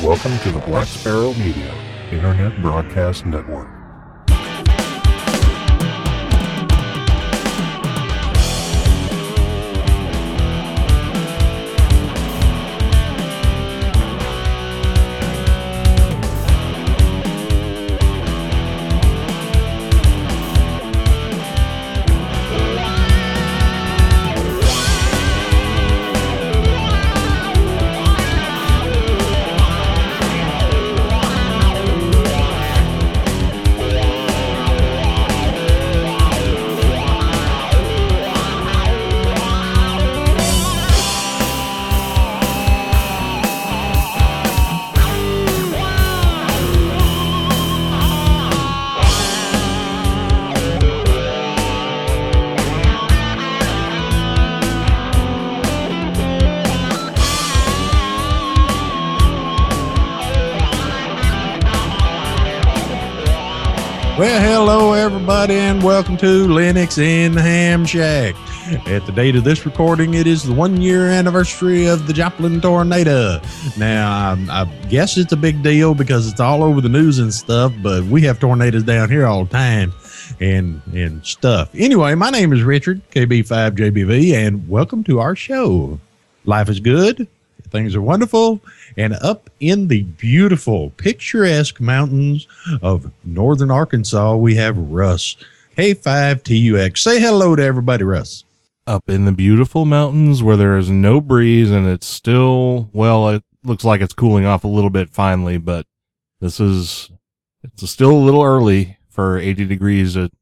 Welcome to the Black Sparrow Media Internet Broadcast Network. Well, hello everybody and welcome to Linux in the Ham Shack. At the date of this recording, it is the 1 year anniversary of the Joplin tornado. Now, I guess it's a big deal because it's all over the news and stuff, but we have tornadoes down here all the time and stuff. Anyway, my name is Richard, KB5JBV, and welcome to our show. Life is good. Things are wonderful. And up in the beautiful, picturesque mountains of northern Arkansas, we have Russ, K5TUX. Say hello to everybody, Russ. Up in the beautiful mountains where there is no breeze and it's still, well, it looks like it's cooling off a little bit finally, but it's still a little early for 80 degrees at,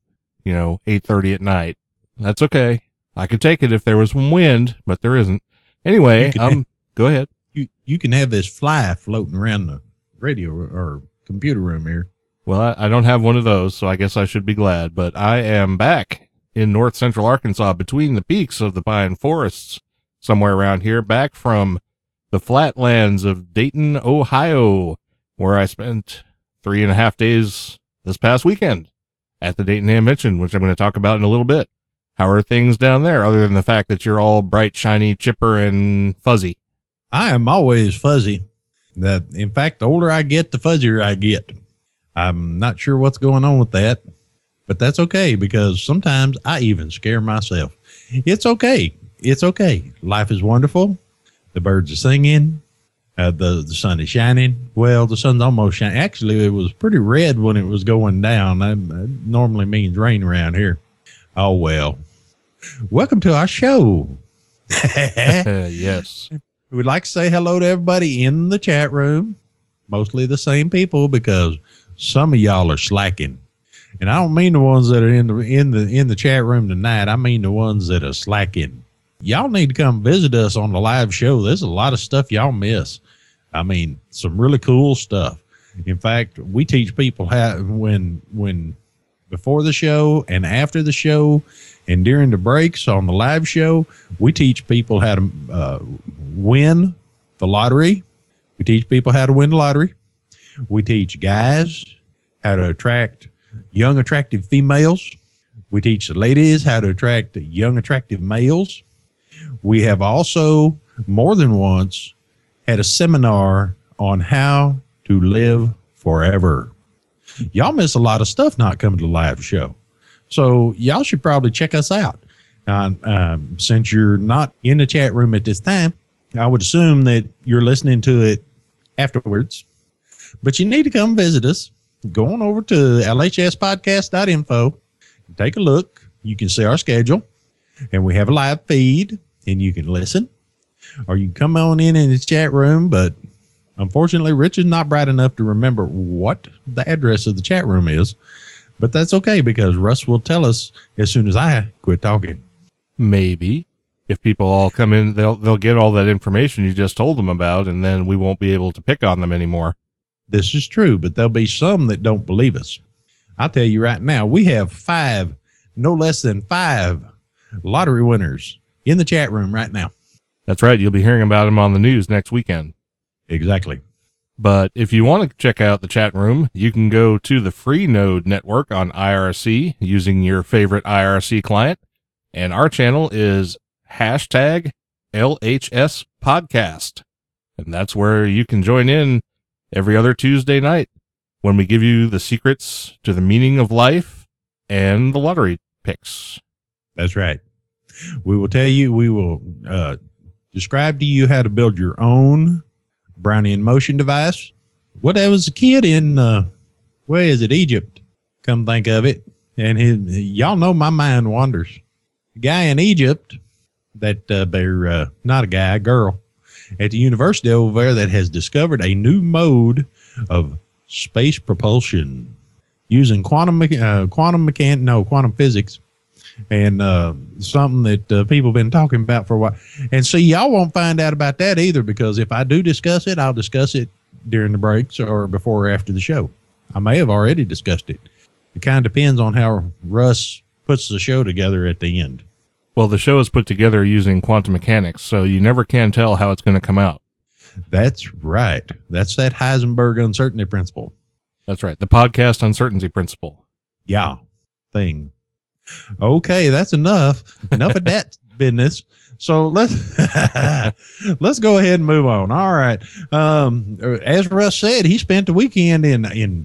8:30 at night. That's okay. I could take it if there was some wind, but there isn't. Anyway, go ahead. You can have this fly floating around the radio or computer room here. Well, I don't have one of those, so I guess I should be glad, but I am back in north central Arkansas between the peaks of the pine forests, somewhere around here, back from the flatlands of Dayton, Ohio, where I spent 3.5 days this past weekend at the Dayton Ham Convention, which I'm going to talk about in a little bit. How are things down there, other than the fact that you're all bright, shiny, chipper, and fuzzy? I am always fuzzy. In fact, the older I get, the fuzzier I get. I'm not sure what's going on with that, but that's okay because sometimes I even scare myself. It's okay. It's okay. Life is wonderful. The birds are singing. The sun is shining. Well, the sun's almost shining. Actually, it was pretty red when it was going down. That normally means rain around here. Oh, well. Welcome to our show. Yes. We'd like to say hello to everybody in the chat room, mostly the same people because some of y'all are slacking. And I don't mean the ones that are in the chat room tonight. I mean the ones that are slacking. Y'all need to come visit us on the live show. There's a lot of stuff y'all miss. I mean, some really cool stuff. In fact, we teach people how when before the show and after the show and during the breaks on the live show, we teach people how to win the lottery. We teach people how to win the lottery. We teach guys how to attract young, attractive females. We teach the ladies how to attract young, attractive males. We have also more than once had a seminar on how to live forever. Y'all miss a lot of stuff not coming to the live show. So y'all should probably check us out. Since you're not in the chat room at this time, I would assume that you're listening to it afterwards. But you need to come visit us. Go on over to lhspodcast.info. Take a look. You can see our schedule. And we have a live feed. And you can listen. Or you can come on in the chat room. But unfortunately, Rich is not bright enough to remember what the address of the chat room is. But that's okay because Russ will tell us as soon as I quit talking. Maybe. If people all come in, they'll get all that information you just told them about, and then we won't be able to pick on them anymore. This is true, but there'll be some that don't believe us. I'll tell you right now, we have no less than five lottery winners in the chat room right now. That's right. You'll be hearing about them on the news next weekend. Exactly. But if you want to check out the chat room, you can go to the Freenode network on IRC using your favorite IRC client. And our channel is #LHS Podcast. And that's where you can join in every other Tuesday night when we give you the secrets to the meaning of life and the lottery picks. That's right. We will tell you, we will describe to you how to build your own Brownie in motion device. What I was a kid in, where is it, Egypt, come think of it. And y'all know my mind wanders. The guy in Egypt that they're not a guy, a girl, at the university over there that has discovered a new mode of space propulsion using quantum physics, and something that people have been talking about for a while. And see, y'all won't find out about that either, because if I do discuss it, I'll discuss it during the breaks or before or after the show. I may have already discussed it. It kind of depends on how Russ puts the show together at the end. Well, the show is put together using quantum mechanics, so you never can tell how it's going to come out. That's right. That's that Heisenberg uncertainty principle. That's right. The podcast uncertainty principle. Yeah. Thing. Okay, that's enough. Enough of that business. So let's go ahead and move on. All right. As Russ said, he spent the weekend in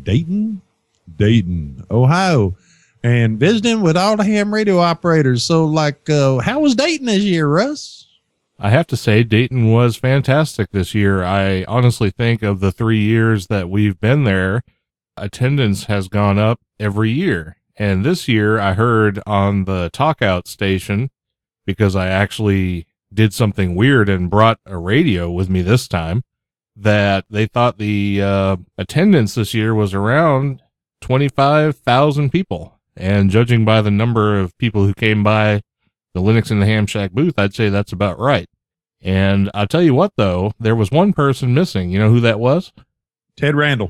Dayton, Ohio, and visiting with all the ham radio operators. So, how was Dayton this year, Russ? I have to say, Dayton was fantastic this year. I honestly think of the 3 years that we've been there, attendance has gone up every year. And this year I heard on the talkout station, because I actually did something weird and brought a radio with me this time, that they thought the attendance this year was around 25,000 people. And judging by the number of people who came by the Linux in the Ham Shack booth, I'd say that's about right. And I'll tell you what, though, there was one person missing. You know who that was? Ted Randall.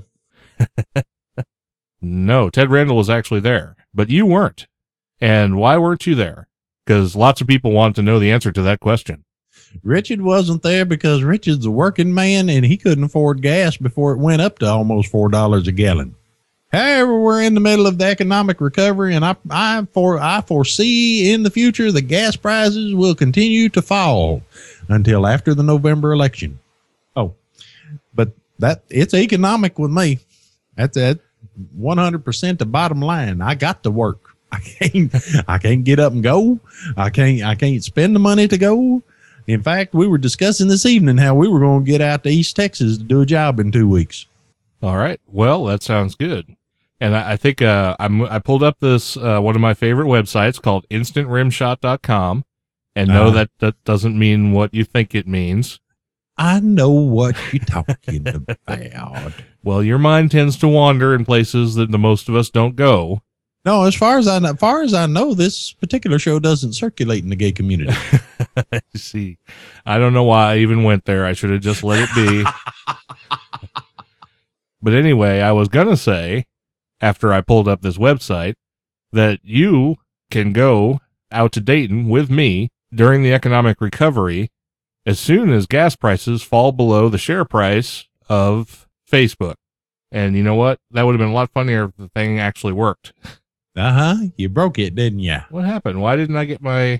No, Ted Randall was actually there, but you weren't. And why weren't you there? Because lots of people want to know the answer to that question. Richard wasn't there because Richard's a working man and he couldn't afford gas before it went up to almost $4 a gallon. However, we're in the middle of the economic recovery, and I foresee in the future the gas prices will continue to fall until after the November election. Oh, but it's economic with me. That's it. 100% the bottom line. I got to work. I can't get up and go. I can't spend the money to go. In fact, we were discussing this evening how we were going to get out to East Texas to do a job in 2 weeks. All right. Well, that sounds good. And I think I pulled up this one of my favorite websites called instantrimshot.com. And no, that doesn't mean what you think it means. I know what you're talking about. Well, your mind tends to wander in places that the most of us don't go. No, as far as I know, this particular show doesn't circulate in the gay community. See, I don't know why I even went there. I should have just let it be. But anyway, I was going to say, after I pulled up this website, that you can go out to Dayton with me during the economic recovery as soon as gas prices fall below the share price of Facebook. And you know what? That would have been a lot funnier if the thing actually worked. Uh-huh. You broke it, didn't you? What happened? Why didn't I get my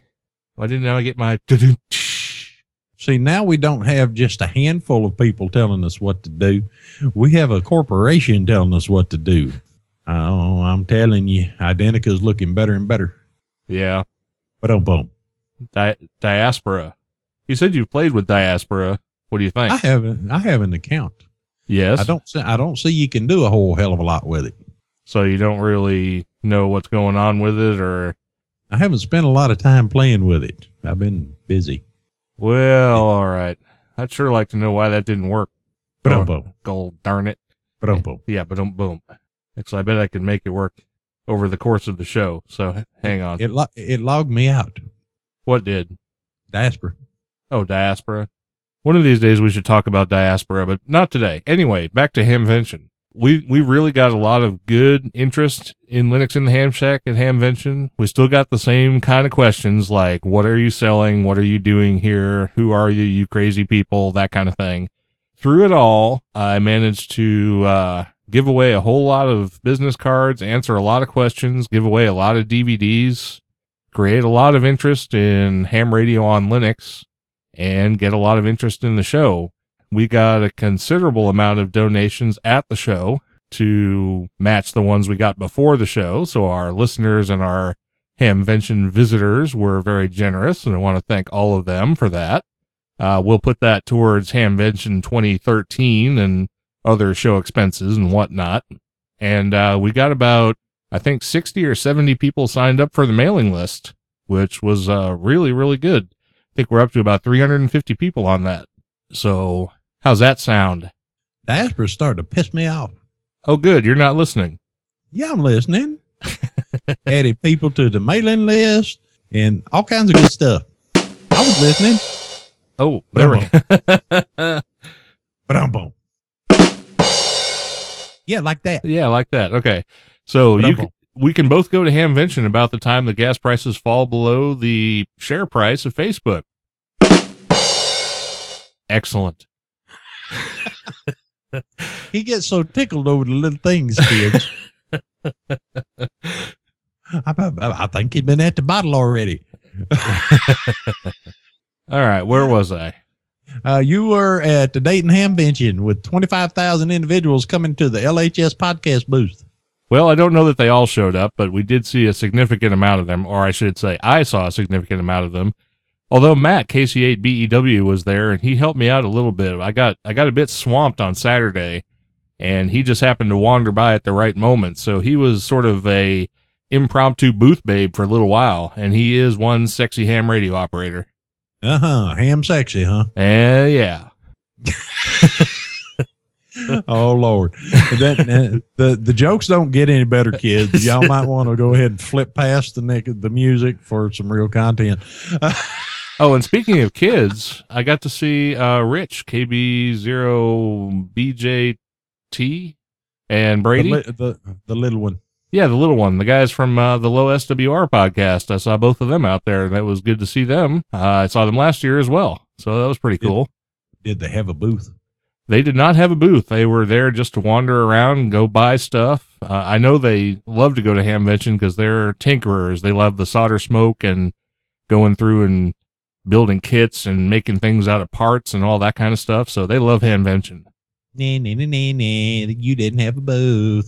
See, now we don't have just a handful of people telling us what to do. We have a corporation telling us what to do. Oh, I'm telling you, Identica's looking better and better. Yeah. Boom. Diaspora. You said you played with Diaspora. What do you think? I have an account. Yes. I don't see you can do a whole hell of a lot with it. So you don't really know what's going on with it, or? I haven't spent a lot of time playing with it. I've been busy. Well, all right. I'd sure like to know why that didn't work. Boom. Gold darn it. Boom. Yeah, boom. Actually, I bet I can make it work over the course of the show. So hang on. It logged me out. What did? Diaspora. Oh, Diaspora. One of these days we should talk about Diaspora, but not today. Anyway, back to Hamvention. We really got a lot of good interest in Linux in the Ham Shack at Hamvention. We still got the same kind of questions like, what are you selling? What are you doing here? Who are you, you crazy people? That kind of thing. Through it all, I managed to give away a whole lot of business cards, answer a lot of questions, give away a lot of DVDs, create a lot of interest in ham radio on Linux, and get a lot of interest in the show. we got a considerable amount of donations at the show to match the ones we got before the show. So our listeners and our Hamvention visitors were very generous, and I want to thank all of them for that. We'll put that towards Hamvention 2013 and other show expenses and whatnot. And we got about, I think, 60 or 70 people signed up for the mailing list, which was really, really good. I think we're up to about 350 people on that. So how's that sound? Asper's starting to piss me off. Oh, good. You're not listening. Yeah, I'm listening. Added people to the mailing list and all kinds of good stuff. I was listening. Oh, there we go. Ba-dum-bum. Yeah, like that. Yeah, like that. Okay. So we can both go to Hamvention about the time the gas prices fall below the share price of Facebook. Excellent. He gets so tickled over the little things, kids. I think he'd been at the bottle already. All right, where was I? You were at the Dayton Hamvention with 25,000 individuals coming to the LHS podcast booth. Well, I don't know that they all showed up, but we did see a significant amount of them, or I should say I saw a significant amount of them. Although Matt, KC8BEW, was there, and he helped me out a little bit. I got a bit swamped on Saturday, and he just happened to wander by at the right moment. So he was sort of a impromptu booth babe for a little while, and he is one sexy ham radio operator. Ham sexy, huh? Yeah. Oh Lord, the jokes don't get any better, kids. Y'all might want to go ahead and flip past the music for some real content. Oh, and speaking of kids, I got to see Rich, KB0BJT, and Brady. The little one. Yeah, the little one. The guys from the Low SWR podcast. I saw both of them out there, and that was good to see them. I saw them last year as well, so that was pretty cool. Did they have a booth? They did not have a booth. They were there just to wander around and go buy stuff. I know they love to go to Hamvention because they're tinkerers. They love the solder smoke and going through and building kits and making things out of parts and all that kind of stuff. So they love Hamvention. Nah. You didn't have a booth.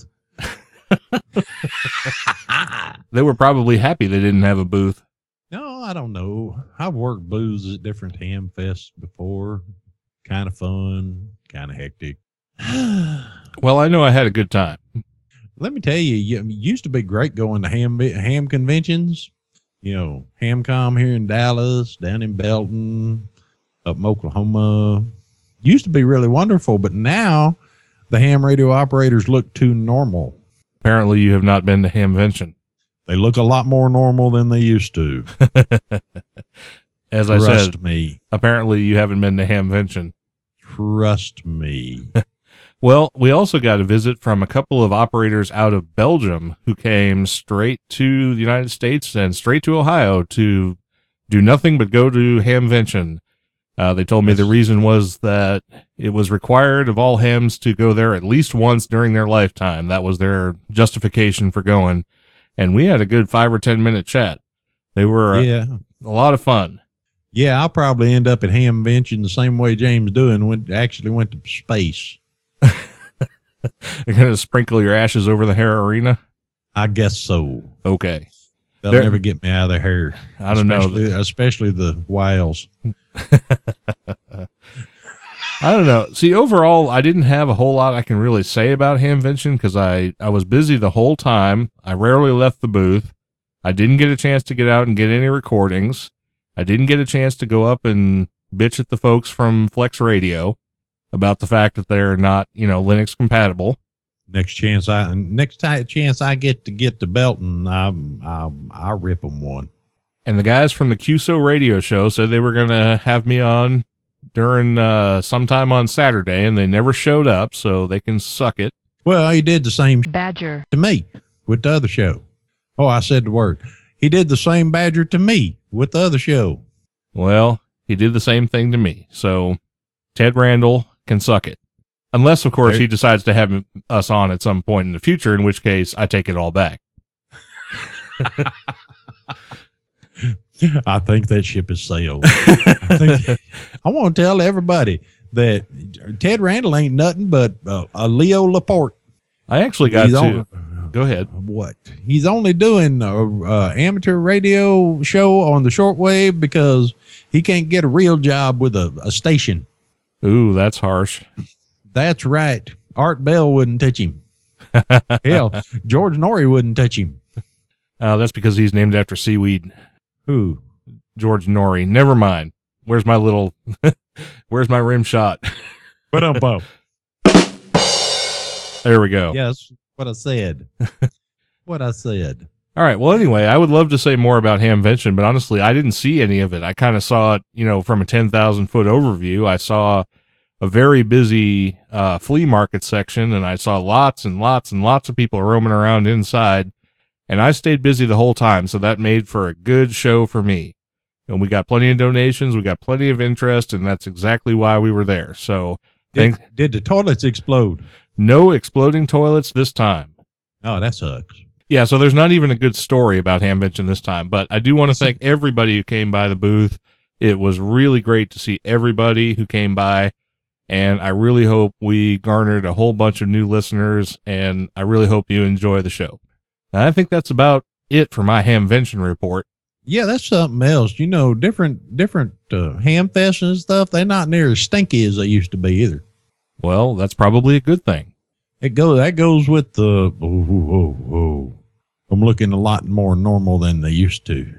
They were probably happy they didn't have a booth. No, I don't know. I've worked booths at different ham fests before. Kind of fun, kind of hectic. Well, I know I had a good time. Let me tell you, it used to be great going to ham conventions. You know, HamCom here in Dallas, down in Belton, up in Oklahoma. Used to be really wonderful, but now the ham radio operators look too normal. Apparently, you have not been to Hamvention. They look a lot more normal than they used to. As I said, Trust me. Apparently, you haven't been to Hamvention. Trust me. Well, we also got a visit from a couple of operators out of Belgium who came straight to the United States and straight to Ohio to do nothing but go to Hamvention. They told me the reason was that it was required of all hams to go there at least once during their lifetime. That was their justification for going. And we had a good 5 or 10 minute chat. They were a lot of fun. Yeah, I'll probably end up at Hamvention the same way James Doohan went to space. You're going to sprinkle your ashes over the hair arena? I guess so. Okay. They'll never get me out of their hair. I don't know. Especially the whales. I don't know. See, overall, I didn't have a whole lot I can really say about Hamvention because I was busy the whole time. I rarely left the booth. I didn't get a chance to get out and get any recordings. I didn't get a chance to go up and bitch at the folks from Flex Radio about the fact that they're not, Linux compatible. Next chance I get to Belton, I'll rip them one. And the guys from the QSO radio show said they were going to have me on during sometime on Saturday, and they never showed up, so they can suck it. Well, he did the same badger to me with the other show. Oh, I said the word. He did the same badger to me with the other show. Well, he did the same thing to me. So Ted Randall can suck it. Unless, of course, he decides to have us on at some point in the future, in which case I take it all back. I think that ship has sailed. I want to tell everybody that Ted Randall ain't nothing but a Leo Laporte. I actually got go ahead. What? He's only doing a amateur radio show on the shortwave because he can't get a real job with a station. Ooh, that's harsh. That's right. Art Bell wouldn't touch him. Hell, George Norrie wouldn't touch him. That's because he's named after seaweed. Who? George Norrie. Never mind. Where's my where's my rim shot? What up, Bo? There we go. Yes, what I said. What I said. All right. Well, anyway, I would love to say more about Hamvention, but honestly, I didn't see any of it. I kind of saw it, from a 10,000 foot overview. I saw a very busy flea market section, and I saw lots and lots and lots of people roaming around inside, and I stayed busy the whole time, so that made for a good show for me. And we got plenty of donations, we got plenty of interest, and that's exactly why we were there. So, did the toilets explode? No exploding toilets this time. Oh, that sucks. Yeah, so there's not even a good story about Hamvention this time, but I do want to thank everybody who came by the booth. It was really great to see everybody who came by, and I really hope we garnered a whole bunch of new listeners, and I really hope you enjoy the show. And I think that's about it for my Hamvention report. Yeah, that's something else. Different ham fests and stuff, they're not near as stinky as they used to be either. Well, that's probably a good thing. That goes with the I'm looking a lot more normal than they used to.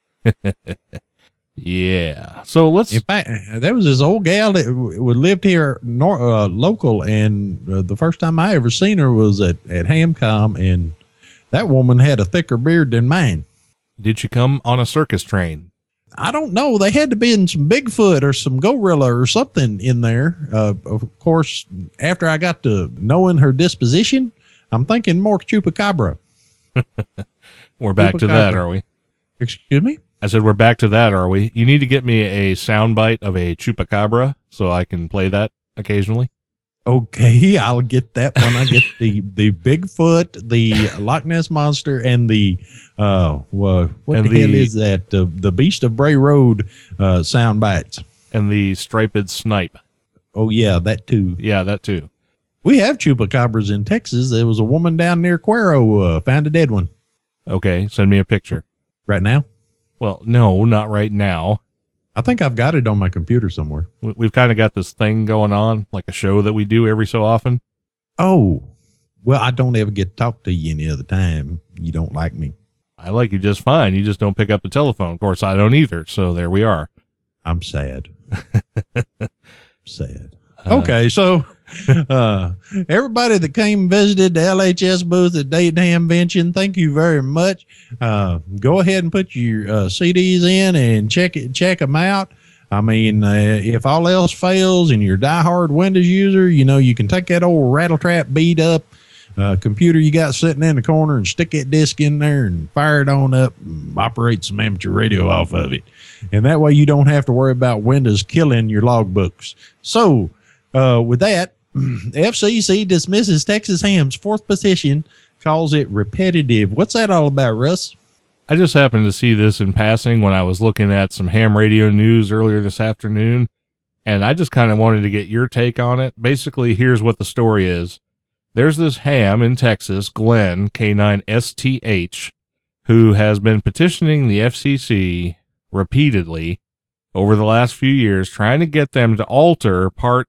Yeah. So in fact, there was this old gal that lived here local, and the first time I ever seen her was at Hamcom, and that woman had a thicker beard than mine. Did she come on a circus train? I don't know. They had to be in some Bigfoot or some gorilla or something in there. Of course, after I got to knowing her disposition, I'm thinking more chupacabra. We're back to that, are we? Excuse me? I said, we're back to that, are we? You need to get me a soundbite of a chupacabra so I can play that occasionally. Okay, I'll get that when I get the Bigfoot, the Loch Ness Monster, and the what the hell is that? The Beast of Bray Road sound bites. And the striped snipe. Oh yeah, that too. Yeah, that too. We have chupacabras in Texas. There was a woman down near Cuero found a dead one. Okay, send me a picture. Right now? Well, no, not right now. I think I've got it on my computer somewhere. We've kind of got this thing going on, like a show that we do every so often. Oh, well, I don't ever get to talk to you any other time. You don't like me. I like you just fine. You just don't pick up the telephone. Of course, I don't either. So there we are. I'm sad. Sad. Okay, so everybody that came and visited the LHS booth at Dayton Hamvention, thank you very much. Go ahead and put your CDs in and check them out. I mean, if all else fails and you're a diehard Windows user, you can take that old Rattletrap beat up computer you got sitting in the corner and stick that disc in there and fire it on up and operate some amateur radio off of it. And that way you don't have to worry about Windows killing your logbooks. So, with that, FCC dismisses Texas Ham's fourth petition, calls it repetitive. What's that all about, Russ? I just happened to see this in passing when I was looking at some ham radio news earlier this afternoon, and I just kind of wanted to get your take on it. Basically, here's what the story is. There's this ham in Texas, Glenn, K9STH, who has been petitioning the FCC repeatedly over the last few years, trying to get them to alter Part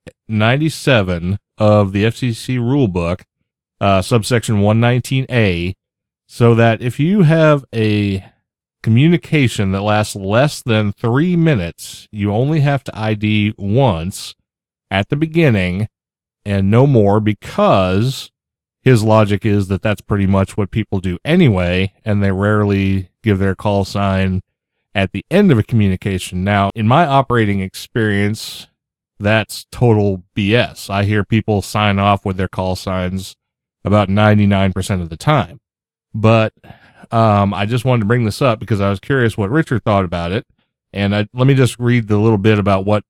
97 of the FCC rulebook, subsection 119A, so that if you have a communication that lasts less than 3 minutes, you only have to ID once at the beginning and no more, because his logic is that that's pretty much what people do anyway, and they rarely give their call sign at the end of a communication. Now, in my operating experience, that's total BS. I hear people sign off with their call signs about 99% of the time. But I just wanted to bring this up because I was curious what Richard thought about it. And let me just read the little bit about what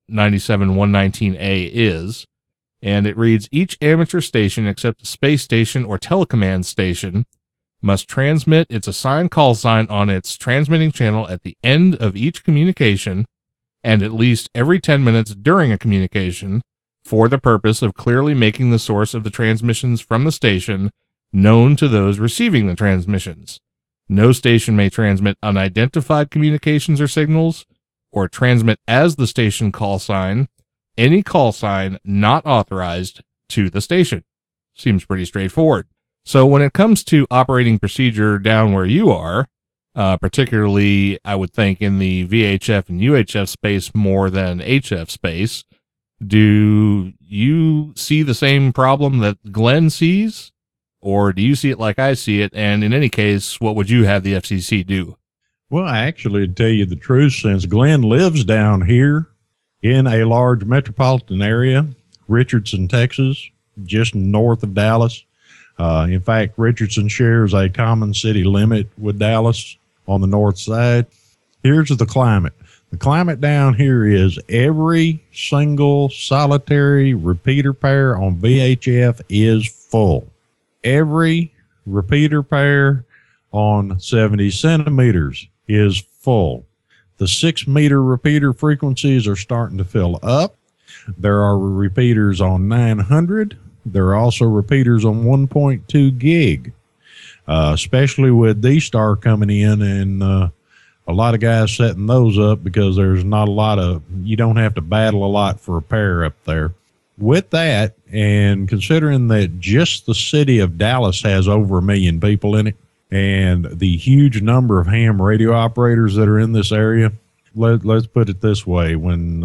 97119A is. And it reads, each amateur station except a space station or telecommand station must transmit its assigned call sign on its transmitting channel at the end of each communication and at least every 10 minutes during a communication for the purpose of clearly making the source of the transmissions from the station known to those receiving the transmissions. No station may transmit unidentified communications or signals, or transmit as the station call sign any call sign not authorized to the station. Seems pretty straightforward. So when it comes to operating procedure down where you are, particularly I would think in the VHF and UHF space more than HF space, do you see the same problem that Glenn sees? Or do you see it like I see it? And in any case, what would you have the FCC do? Well, actually, to tell you the truth, since Glenn lives down here in a large metropolitan area, Richardson, Texas, just north of Dallas. In fact, Richardson shares a common city limit with Dallas on the north side. Here's the climate. The climate down here is every single solitary repeater pair on VHF is full. Every repeater pair on 70 centimeters is full. The 6 meter repeater frequencies are starting to fill up. There are repeaters on 900. There are also repeaters on 1.2 gig, especially with D-Star coming in, and a lot of guys setting those up because there's not a lot of, you don't have to battle a lot for a pair up there. With that, and considering that just the city of Dallas has over 1 million people in it, and the huge number of ham radio operators that are in this area, let's put it this way.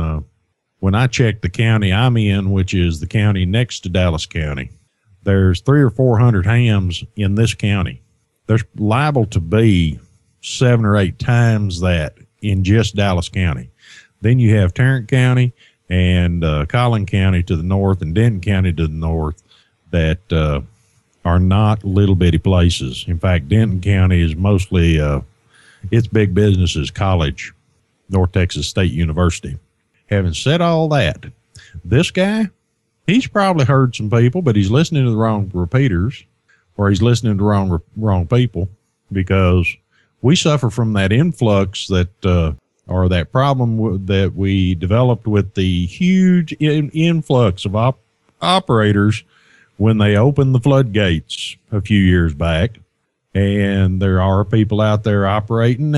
When I check the county I'm in, which is the county next to Dallas County, there's 300 or 400 hams in this county. There's liable to be 7 or 8 times that in just Dallas County. Then you have Tarrant County and Collin County to the north and Denton County to the north that are not little bitty places. In fact, Denton County is mostly its big business is college, North Texas State University. Having said all that, this guy, he's probably heard some people, but he's listening to the wrong repeaters, or he's listening to the wrong people, because we suffer from that influx that, or that problem that we developed with the huge influx of operators when they opened the floodgates a few years back. And there are people out there operating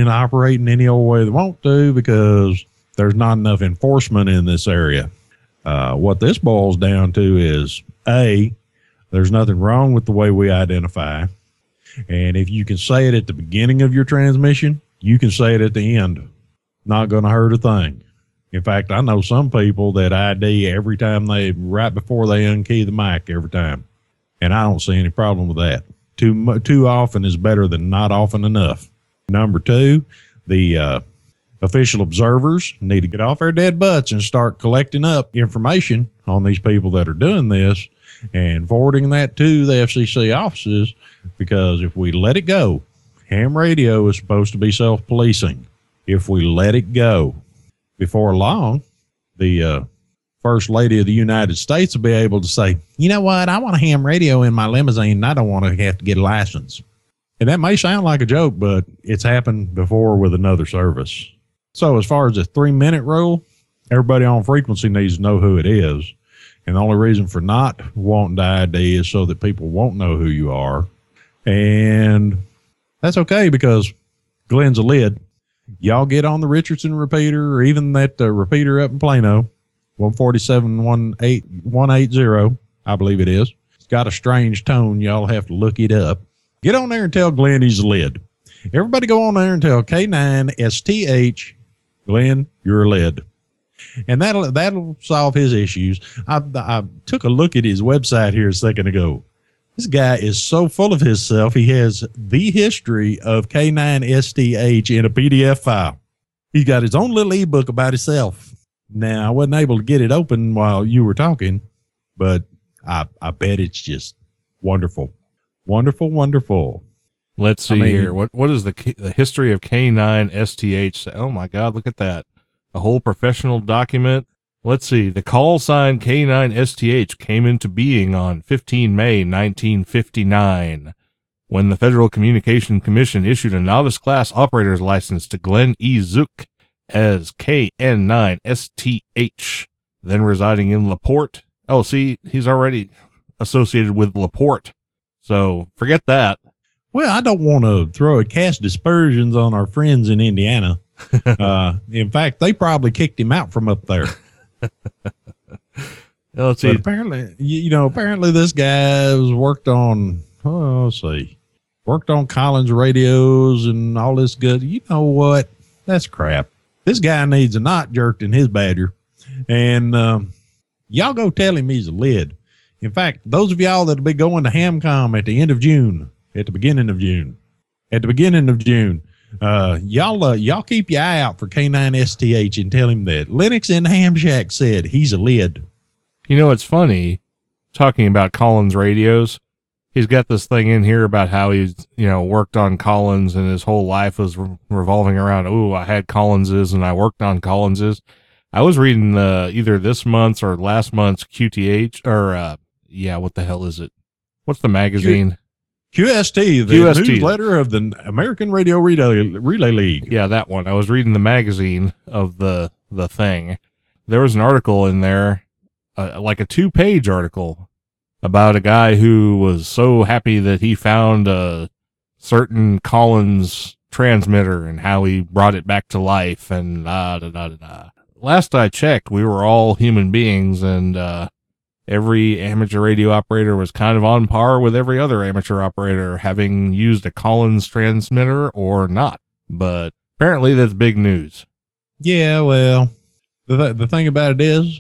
any old way they want to because there's not enough enforcement in this area. What this boils down to is, A, there's nothing wrong with the way we identify. And if you can say it at the beginning of your transmission, you can say it at the end. Not going to hurt a thing. In fact, I know some people that ID every time right before they unkey the mic every time. And I don't see any problem with that. Too often is better than not often enough. Number 2, the official observers need to get off their dead butts and start collecting up information on these people that are doing this and forwarding that to the FCC offices, because if we let it go, ham radio is supposed to be self-policing. If we let it go, before long, the First Lady of the United States will be able to say, you know what, I want a ham radio in my limousine and I don't want to have to get a license. And that may sound like a joke, but it's happened before with another service. So as far as the 3-minute rule, everybody on frequency needs to know who it is. And the only reason for not wanting to ID is so that people won't know who you are. And that's okay, because Glenn's a lid. Y'all get on the Richardson repeater, or even that repeater up in Plano, 147-180, I believe it is. It's got a strange tone. Y'all have to look it up. Get on there and tell Glenn he's a lid. Everybody go on there and tell K9STH, Glenn, you're a lid. And that'll solve his issues. I took a look at his website here a second ago. This guy is so full of himself. He has the history of K9STH in a PDF file. He's got his own little ebook about himself. Now, I wasn't able to get it open while you were talking, but I bet it's just wonderful. Wonderful, wonderful. Let's see here. What is the history of K9STH? Oh my God, look at that. A whole professional document. Let's see. The call sign K9STH came into being on 15 May 1959 when the Federal Communication Commission issued a novice class operator's license to Glenn E. Zook as KN9STH. then residing in LaPorte. Oh, see, he's already associated with LaPorte. So forget that. Well, I don't want to cast dispersions on our friends in Indiana. In fact, they probably kicked him out from up there. Let's see. But apparently this guy was worked on Collins radios and all this good. You know what? That's crap. This guy needs a knot jerked in his badger. And y'all go tell him he's a lid. In fact, those of y'all that'll be going to Hamcom at the beginning of June, y'all keep your eye out for K9STH and tell him that Linux in the Ham Shack said he's a lid. You know, it's funny talking about Collins radios. He's got this thing in here about how he's, worked on Collins and his whole life was revolving around, I had Collinses and I worked on Collinses. I was reading either this month's or last month's QTH or, what the hell is it? What's the magazine? QST, the newsletter of the American Radio Relay League. Yeah, that one. I was reading the magazine of the thing. There was an article in there, like a 2-page article about a guy who was so happy that he found a certain Collins transmitter and how he brought it back to life and Last I checked, we were all human beings and, every amateur radio operator was kind of on par with every other amateur operator having used a Collins transmitter or not. But apparently that's big news. Yeah, well, the thing about it is,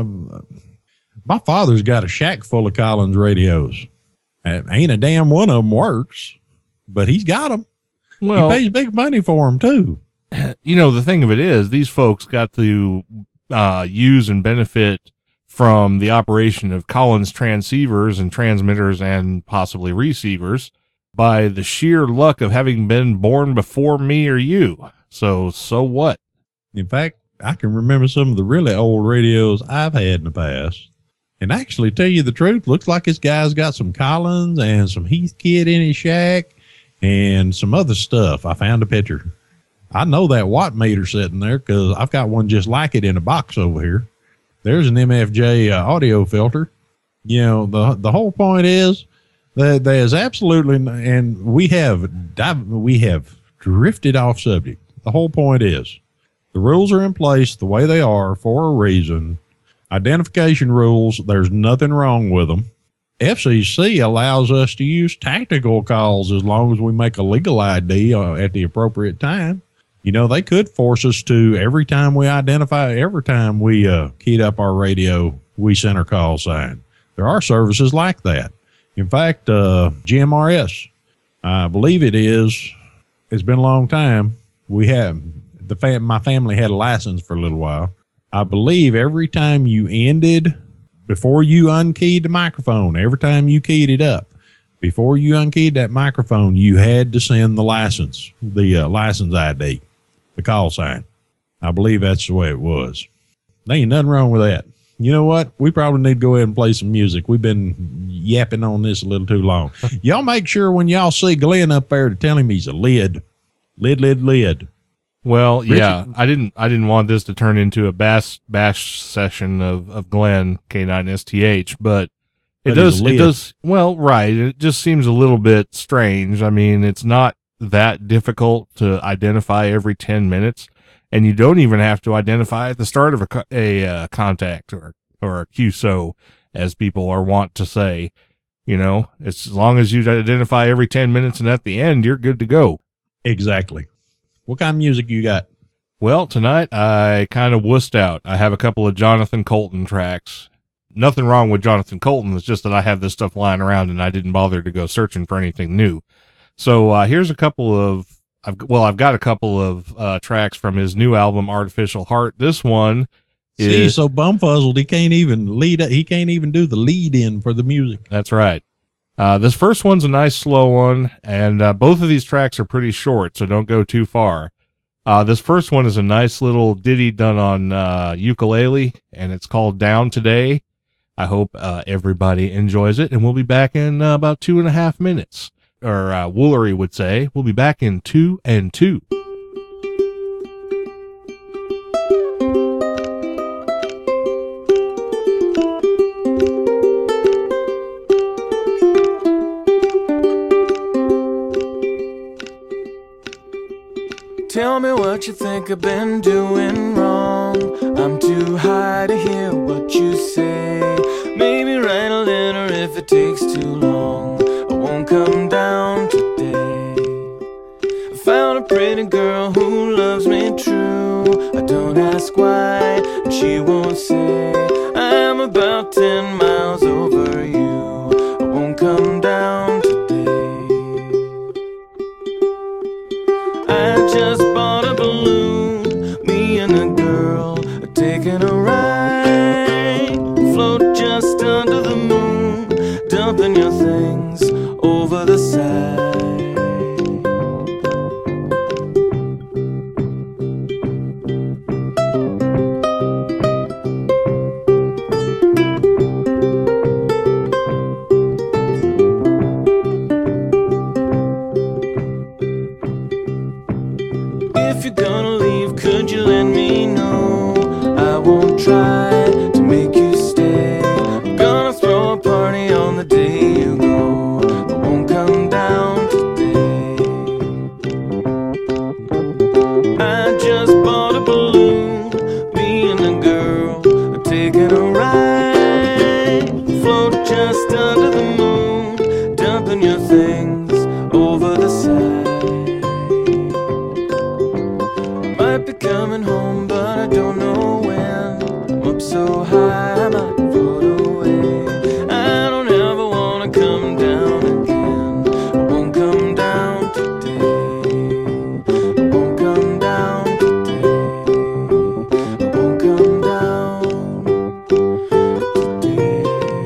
my father's got a shack full of Collins radios. Ain't a damn one of them works, but he's got them. Well, he pays big money for them too. The thing of it is, these folks got to use and benefit from the operation of Collins transceivers and transmitters and possibly receivers by the sheer luck of having been born before me or you. So what? In fact, I can remember some of the really old radios I've had in the past. And actually, tell you the truth, looks like this guy's got some Collins and some Heathkit in his shack and some other stuff. I found a picture. I know that watt meter sitting there because I've got one just like it in a box over here. There's an MFJ audio filter. The whole point is that there's absolutely, and we have drifted off subject. The whole point is the rules are in place the way they are for a reason. Identification rules, there's nothing wrong with them. FCC allows us to use tactical calls as long as we make a legal ID at the appropriate time. They could force us to, every time we keyed up our radio, we send our call sign. There are services like that. In fact, GMRS, I believe it's been a long time. My family had a license for a little while. I believe every time you ended, before you unkeyed the microphone, every time you keyed it up, before you unkeyed that microphone, you had to send the license ID. The call sign. I believe that's the way it was. There ain't nothing wrong with that. You know what? We probably need to go ahead and play some music. We've been yapping on this a little too long. Y'all make sure when y'all see Glenn up there to tell him he's a lid. Lid. Well, Richard? Yeah, I didn't want this to turn into a bash session of Glenn K9STH, but it does. Well, right. It just seems a little bit strange. I mean, it's not that difficult to identify every 10 minutes, and you don't even have to identify at the start of a contact or a QSO, as people are wont to say. It's as long as you identify every 10 minutes and at the end, you're good to go. Exactly. What kind of music you got? Well, tonight I kind of wussed out. I have a couple of Jonathan Colton tracks. Nothing wrong with Jonathan Colton. It's just that I have this stuff lying around and I didn't bother to go searching for anything new. So here's I've got a couple of tracks from his new album, Artificial Heart. This one is so bumfuzzled he can't even do the lead in for the music. That's right. This first one's a nice slow one, and both of these tracks are pretty short, so don't go too far. This first one is a nice little ditty done on ukulele, and it's called Down Today. I hope everybody enjoys it, and we'll be back in about 2.5 minutes. Or Woolery would say, we'll be back in 2 and 2. Tell me what you think I've been doing wrong. I'm too high to hear what you say. Maybe write a letter if it takes too long. I won't come down today. I found a pretty girl who loves me true. I don't ask why, and she won't say. I'm about 10 miles over you. I won't come down today. I just bought a balloon. Me and a girl are taking a ride. Float just under the moon, dumping your things over the side. If you're gonna leave, could you let me know? I won't try to make you stay. I'm gonna throw a party on the day you go. I won't come down today. I just bought a balloon. Me and a girl are taking a ride. Float just under the moon, dumping your things over the side. Might be coming home, but I don't know when. I'm up so high, I might float away. I don't ever wanna come down again. I won't come down today. I won't come down today. I won't come down today.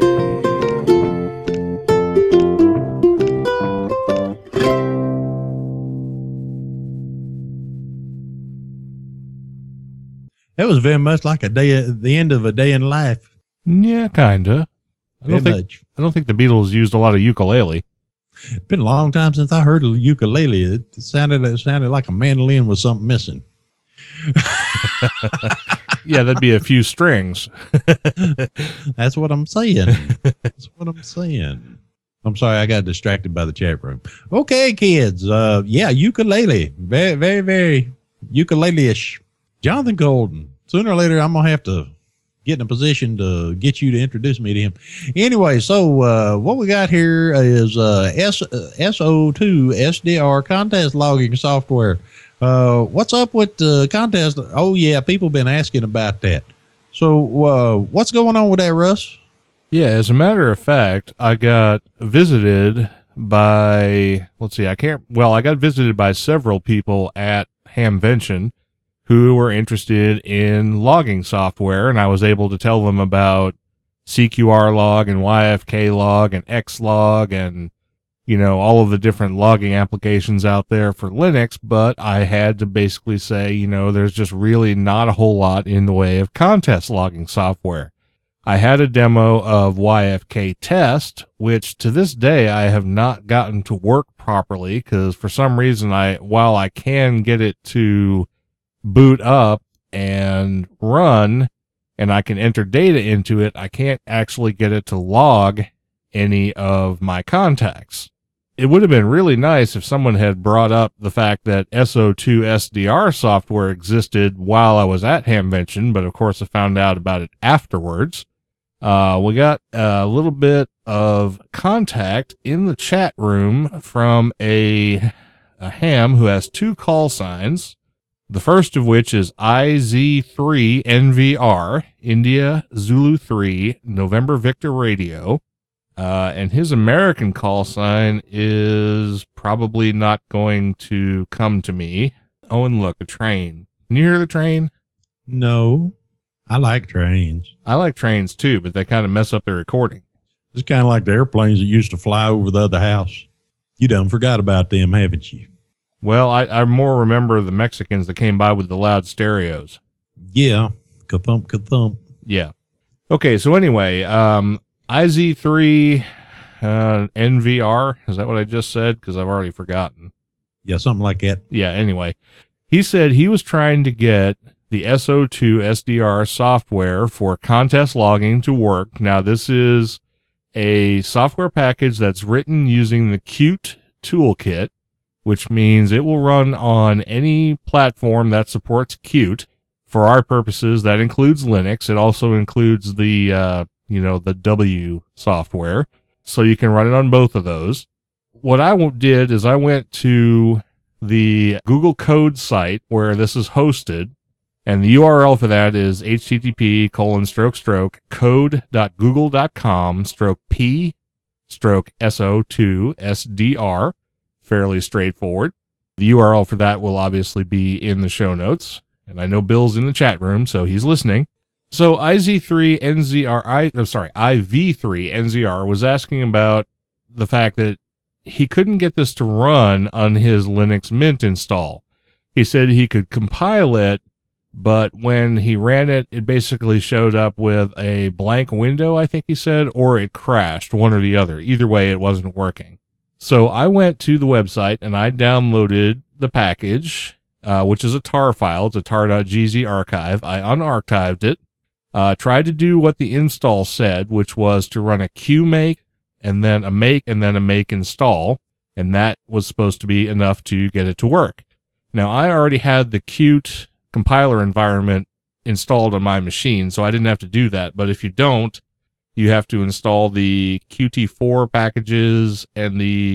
That was very much like the end of a day in life. Yeah, kinda. Very much. I don't think the Beatles used a lot of ukulele. It's been a long time since I heard a ukulele. It sounded like a mandolin with something missing. Yeah, that'd be a few strings. That's what I'm saying. That's what I'm saying. I'm sorry, I got distracted by the chat room. Okay, kids. Yeah, ukulele. Very, very, very ukulele-ish. Jonathan Golden. Sooner or later, I'm going to have to get in a position to get you to introduce me to him. Anyway, so what we got here is SO2 SDR contest logging software. What's up with the contest? Oh, yeah, people been asking about that. So what's going on with that, Russ? Yeah, as a matter of fact, I got visited by, I got visited by several people at Hamvention who were interested in logging software, and I was able to tell them about CQR log and YFK log and Xlog and, all of the different logging applications out there for Linux, but I had to basically say, there's just really not a whole lot in the way of contest logging software. I had a demo of YFK Test, which to this day I have not gotten to work properly because for some reason while I can get it to boot up and run and I can enter data into it, I can't actually get it to log any of my contacts. It would have been really nice if someone had brought up the fact that SO2 SDR software existed while I was at Hamvention, but of course I found out about it afterwards. We got a little bit of contact in the chat room from a ham who has two call signs. The first of which is IZ3NVR, India Zulu 3, November Victor Radio. And his American call sign is probably not going to come to me. Oh, and look, a train. Can you hear the train? No, I like trains. I like trains too, but they kind of mess up the recording. It's kind of like the airplanes that used to fly over the other house. You done forgot about them, haven't you? Well, I more remember the Mexicans that came by with the loud stereos. Yeah. Ka-thump, ka-thump. Yeah. Okay, so anyway, IZ3 NVR, is that what I just said? Because I've already forgotten. Yeah, something like that. Yeah, anyway. He said he was trying to get the SO2 SDR software for contest logging to work. Now, this is a software package that's written using the Qt toolkit. which means it will run on any platform that supports Qt. For our purposes, that includes Linux. It also includes the W software. So you can run it on both of those. What I did is I went to the Google Code site where this is hosted, and the URL for that is http://code.google.com/p/SO2SDR. Fairly straightforward. The URL for that will obviously be in the show notes. And I know Bill's in the chat room, so he's listening. So IV3NZR was asking about the fact that he couldn't get this to run on his Linux Mint install. He said he could compile it, but when he ran it, it basically showed up with a blank window, I think he said, or it crashed, one or the other. Either way, it wasn't working. So I went to the website and I downloaded the package, which is a tar file. It's a tar.gz archive. I unarchived it, tried to do what the install said, which was to run a qmake and then a make and then a make install. And that was supposed to be enough to get it to work. Now, I already had the Qt compiler environment installed on my machine, so I didn't have to do that. But if you don't, you have to install the Qt4 packages and the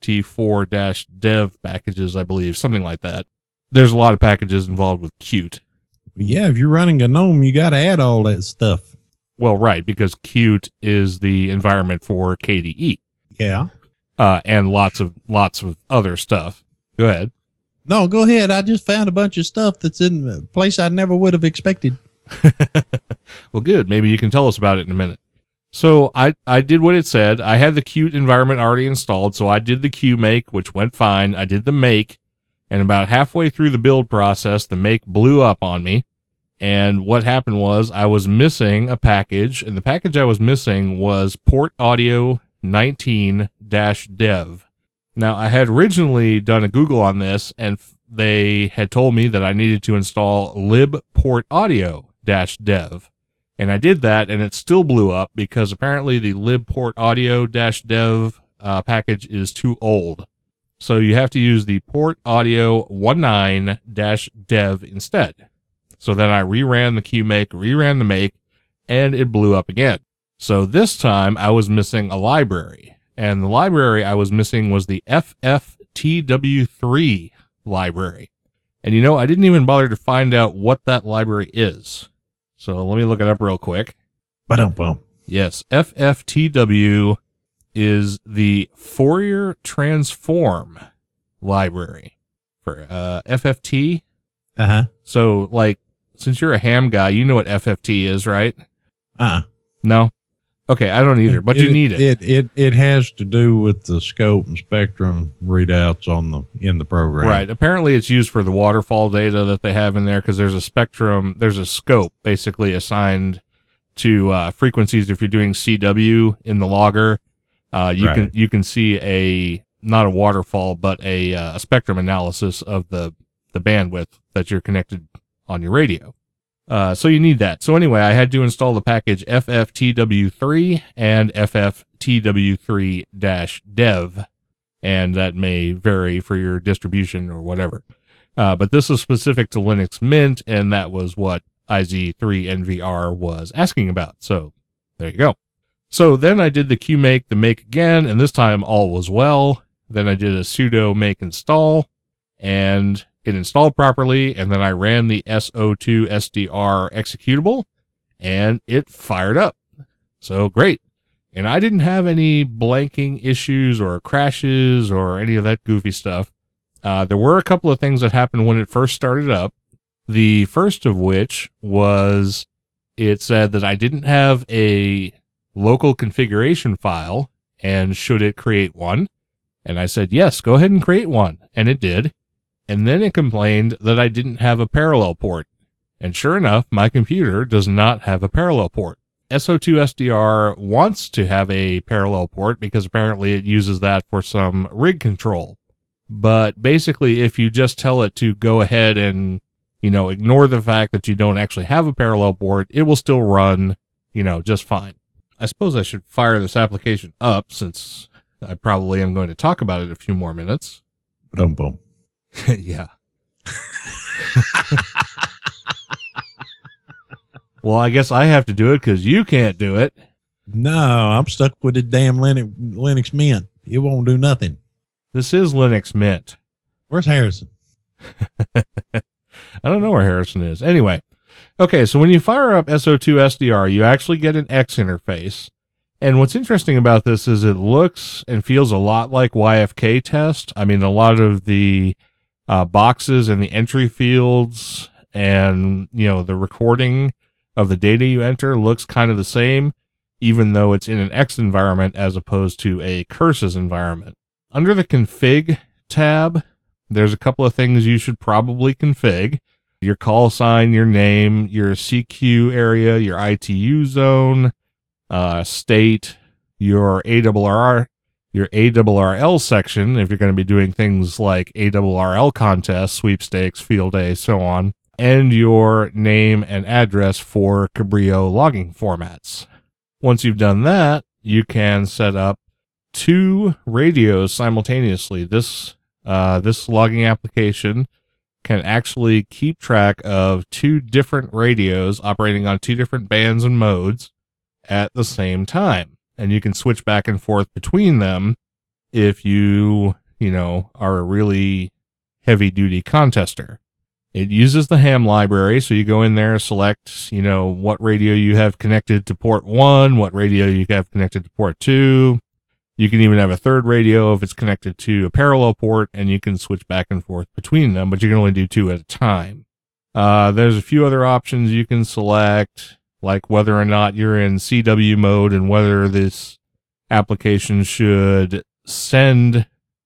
Qt4-dev packages, I believe, something like that. There's a lot of packages involved with Qt. Yeah, if you're running GNOME, you got to add all that stuff. Well, right, because Qt is the environment for KDE. Yeah. And lots of other stuff. Go ahead. No, go ahead. I just found a bunch of stuff that's in a place I never would have expected. Well, good. Maybe you can tell us about it in a minute. So I did what it said. I had the Qt environment already installed, so I did the qmake, which went fine. I did the make, and about halfway through the build process, the make blew up on me. And what happened was I was missing a package, and the package I was missing was Port Audio 19-dev. Now, I had originally done a Google on this, and they had told me that I needed to install libportaudio-dev. And I did that, and it still blew up because apparently the libportaudio-dev package is too old. So you have to use the Port Audio 19-dev instead. So then I reran the qmake, reran the make, and it blew up again. So this time I was missing a library. And the library I was missing was the FFTW3 library. And you know, I didn't even bother to find out what that library is. So let me look it up real quick. Ba-dum-bum. Yes, FFTW is the Fourier Transform library for FFT. Uh-huh. So, like, since you're a ham guy, you know what FFT is, right? No? Okay, I don't either, but you need it. It has to do with the scope and spectrum readouts in the program. Right. Apparently it's used for the waterfall data that they have in there because there's a spectrum, there's a scope basically assigned to frequencies. If you're doing CW in the logger, you can see not a waterfall, but a spectrum analysis of the bandwidth that you're connected on your radio. So you need that. So anyway, I had to install the package FFTW3 and FFTW3-dev, and that may vary for your distribution or whatever. But this is specific to Linux Mint, and that was what IZ3NVR was asking about. So there you go. So then I did the qmake, the make again, and this time all was well. Then I did a sudo make install, and it installed properly, and then I ran the SO2 SDR executable, and it fired up. So great. And I didn't have any blanking issues or crashes or any of that goofy stuff. There were a couple of things that happened when it first started up. The first of which was it said that I didn't have a local configuration file, and should it create one? And I said, yes, go ahead and create one. And it did. And then it complained that I didn't have a parallel port. And sure enough, my computer does not have a parallel port. SO2 SDR wants to have a parallel port because apparently it uses that for some rig control. But basically, if you just tell it to go ahead and, ignore the fact that you don't actually have a parallel port, it will still run, just fine. I suppose I should fire this application up since I probably am going to talk about it a few more minutes. Boom, boom. Yeah. Well, I guess I have to do it because you can't do it. No, I'm stuck with the damn Linux Mint. It won't do nothing. This is Linux Mint. Where's Harrison? I don't know where Harrison is. Anyway, okay, so when you fire up SO2 SDR, you actually get an X interface. And what's interesting about this is it looks and feels a lot like YFK test. I mean, a lot of the boxes and the entry fields and, you know, the recording of the data you enter looks kind of the same, even though it's in an X environment as opposed to a curses environment. Under the config tab, there's a couple of things you should probably config. Your call sign, your name, your CQ area, your ITU zone, state, your ARRL section, if you're going to be doing things like ARRL contests, sweepstakes, field day, so on, and your name and address for Cabrillo logging formats. Once you've done that, you can set up 2 radios simultaneously. This logging application can actually keep track of 2 different radios operating on 2 different bands and modes at the same time. And you can switch back and forth between them if you are a really heavy duty contester. It uses the ham library, so you go in there, select, what radio you have connected to port 1, what radio you have connected to port 2. You can even have a third radio if it's connected to a parallel port, and you can switch back and forth between them, but you can only do 2 at a time. There's a few other options you can select, like whether or not you're in CW mode and whether this application should send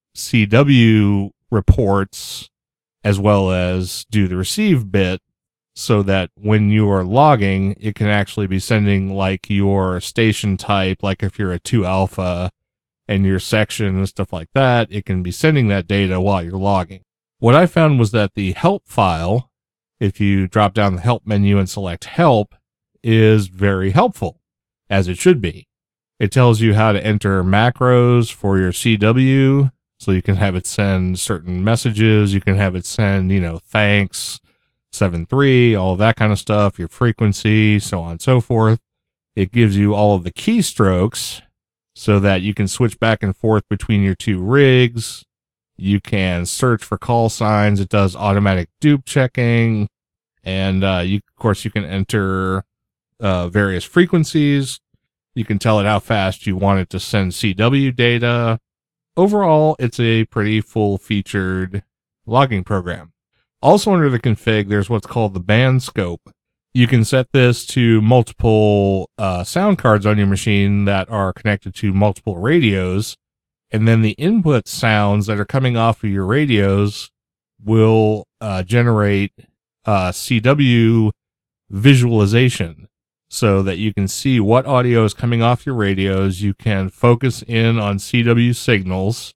CW reports as well as do the receive bit, so that when you are logging, it can actually be sending like your station type, like if you're a 2 alpha and your section and stuff like that, it can be sending that data while you're logging. What I found was that the help file, if you drop down the help menu and select help, is very helpful, as it should be. It tells you how to enter macros for your CW, so you can have it send certain messages. You can have it send, thanks, 7.3, all of that kind of stuff, your frequency, so on and so forth. It gives you all of the keystrokes so that you can switch back and forth between your 2 rigs. You can search for call signs. It does automatic dupe checking. And, of course, you can enter various frequencies. You can tell it how fast you want it to send CW data. Overall, it's a pretty full-featured logging program. Also under the config, there's what's called the band scope. You can set this to multiple sound cards on your machine that are connected to multiple radios, and then the input sounds that are coming off of your radios will generate CW visualization, so that you can see what audio is coming off your radios. You can focus in on CW signals.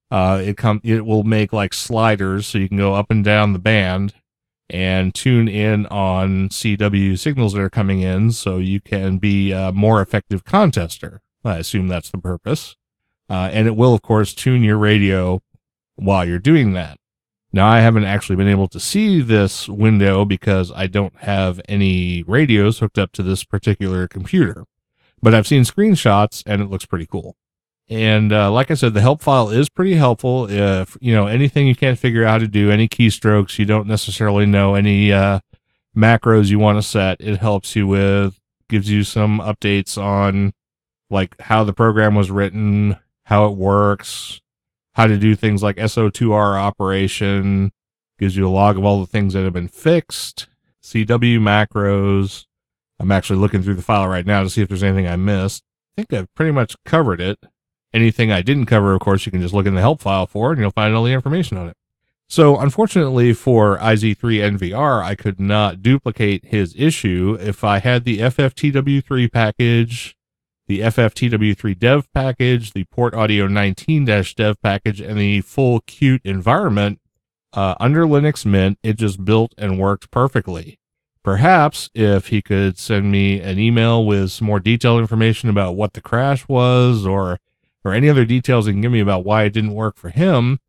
It will make like sliders, so you can go up and down the band and tune in on CW signals that are coming in, so you can be a more effective contester. I assume that's the purpose. And it will, of course, tune your radio while you're doing that. Now, I haven't actually been able to see this window because I don't have any radios hooked up to this particular computer, but I've seen screenshots and it looks pretty cool. And like I said, the help file is pretty helpful. If, anything you can't figure out how to do, any keystrokes, you don't necessarily know any macros you want to set, it helps you with, gives you some updates on like how the program was written, how it works, how to do things like SO2R operation, gives you a log of all the things that have been fixed, CW macros. I'm actually looking through the file right now to see if there's anything I missed. I think I've pretty much covered it. Anything I didn't cover, of course, you can just look in the help file for it and you'll find all the information on it. So unfortunately for IZ3NVR, I could not duplicate his issue. If I had the FFTW3 package, the FFTW3 dev package, the Port Audio 19-dev package, and the full Qt environment, under Linux Mint, it just built and worked perfectly. Perhaps if he could send me an email with some more detailed information about what the crash was, or any other details he can give me about why it didn't work for him,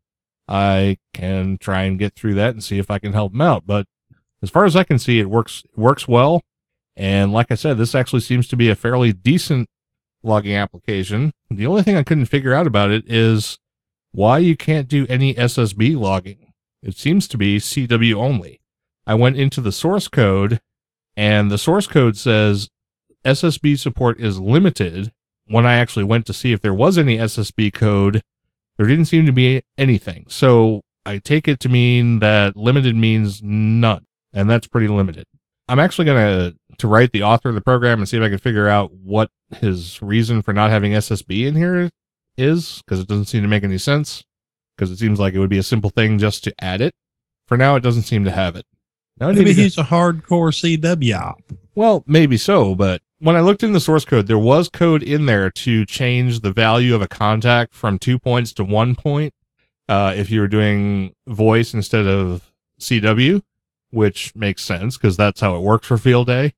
I can try and get through that and see if I can help him out. But as far as I can see, it works well. And like I said, this actually seems to be a fairly decent logging application. The only thing I couldn't figure out about it is why you can't do any SSB logging. It seems to be CW only. I went into the source code, and the source code says SSB support is limited. When I actually went to see if there was any SSB code, there didn't seem to be anything. So I take it to mean that limited means none, and that's pretty limited. I'm actually going to write the author of the program and see if I can figure out what his reason for not having SSB in here is, because it doesn't seem to make any sense, because it seems like it would be a simple thing just to add it. For now, it doesn't seem to have it. Now, Maybe he's a hardcore CW op. Well, maybe so, but when I looked in the source code, there was code in there to change the value of a contact from 2 points to 1 point if you were doing voice instead of CW, which makes sense because that's how it works for Field Day.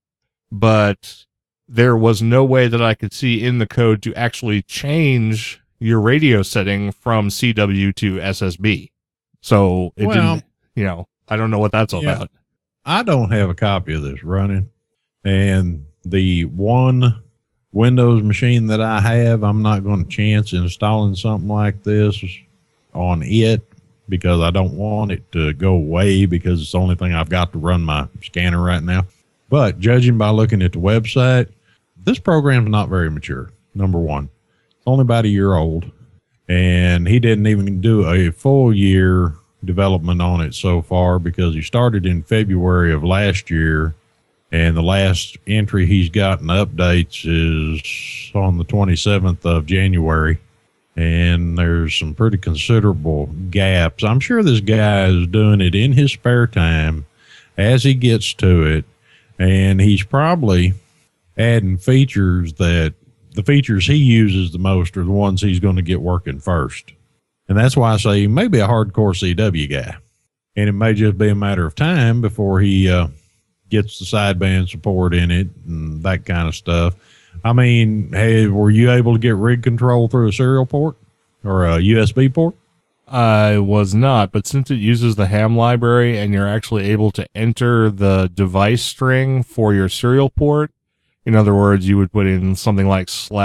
But there was no way that I could see in the code to actually change your radio setting from CW to SSB. So it didn't, I don't know what that's all about. I don't have a copy of this running, and the one Windows machine that I have, I'm not going to chance installing something like this on it because I don't want it to go away because it's the only thing I've got to run my scanner right now. But judging by looking at the website, this program's not very mature, number one. It's only about a year old, and he didn't even do a full year development on it so far because he started in February of last year, and the last entry he's gotten updates is on the 27th of January, and there's some pretty considerable gaps. I'm sure this guy is doing it in his spare time as he gets to it, and he's probably adding features that the features he uses the most are the ones he's going to get working first. And that's why I say he may be a hardcore CW guy. And it may just be a matter of time before he gets the sideband support in it and that kind of stuff. I mean, hey, were you able to get rig control through a serial port or a USB port? I was not, but since it uses the ham library and you're actually able to enter the device string for your serial port, in other words, you would put in something like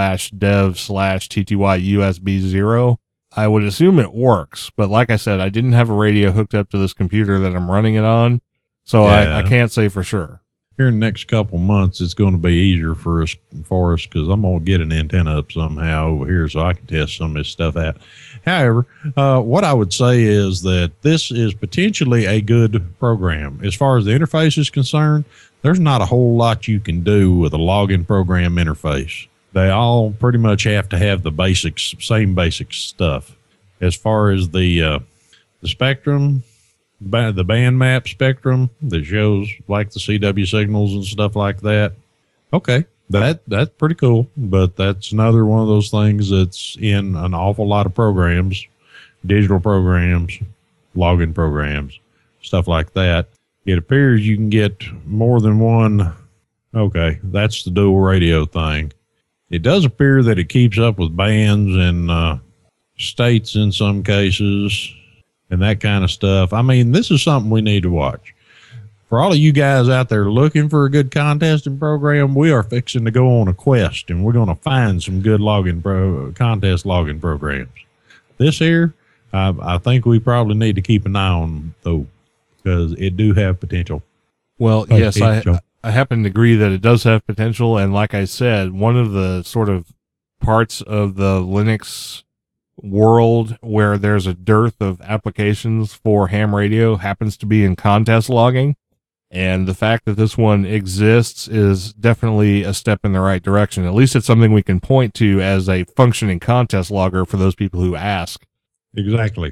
/dev/TTY USB 0. I would assume it works, but like I said, I didn't have a radio hooked up to this computer that I'm running it on, so I can't say for sure. Here in the next couple months, it's going to be easier for us because I'm going to get an antenna up somehow over here so I can test some of this stuff out. However, what I would say is that this is potentially a good program. As far as the interface is concerned, there's not a whole lot you can do with a login program interface. They all pretty much have to have the basics, same basic stuff. As far as the spectrum, the band map spectrum that shows like the CW signals and stuff like that. Okay, that's pretty cool, but that's another one of those things that's in an awful lot of programs, digital programs, login programs, stuff like that. It appears you can get more than one. Okay, that's the dual radio thing. It does appear that it keeps up with bands and states in some cases and that kind of stuff. I mean, this is something we need to watch. For all of you guys out there looking for a good contesting program, we are fixing to go on a quest, and we're going to find some good contest login programs. This here, I think we probably need to keep an eye on, though, because it do have potential. Well, yes, I happen to agree that it does have potential, and like I said, one of the sort of parts of the Linux world where there's a dearth of applications for ham radio happens to be in contest logging, and the fact that this one exists is definitely a step in the right direction. At least it's something we can point to as a functioning contest logger for those people who ask. Exactly.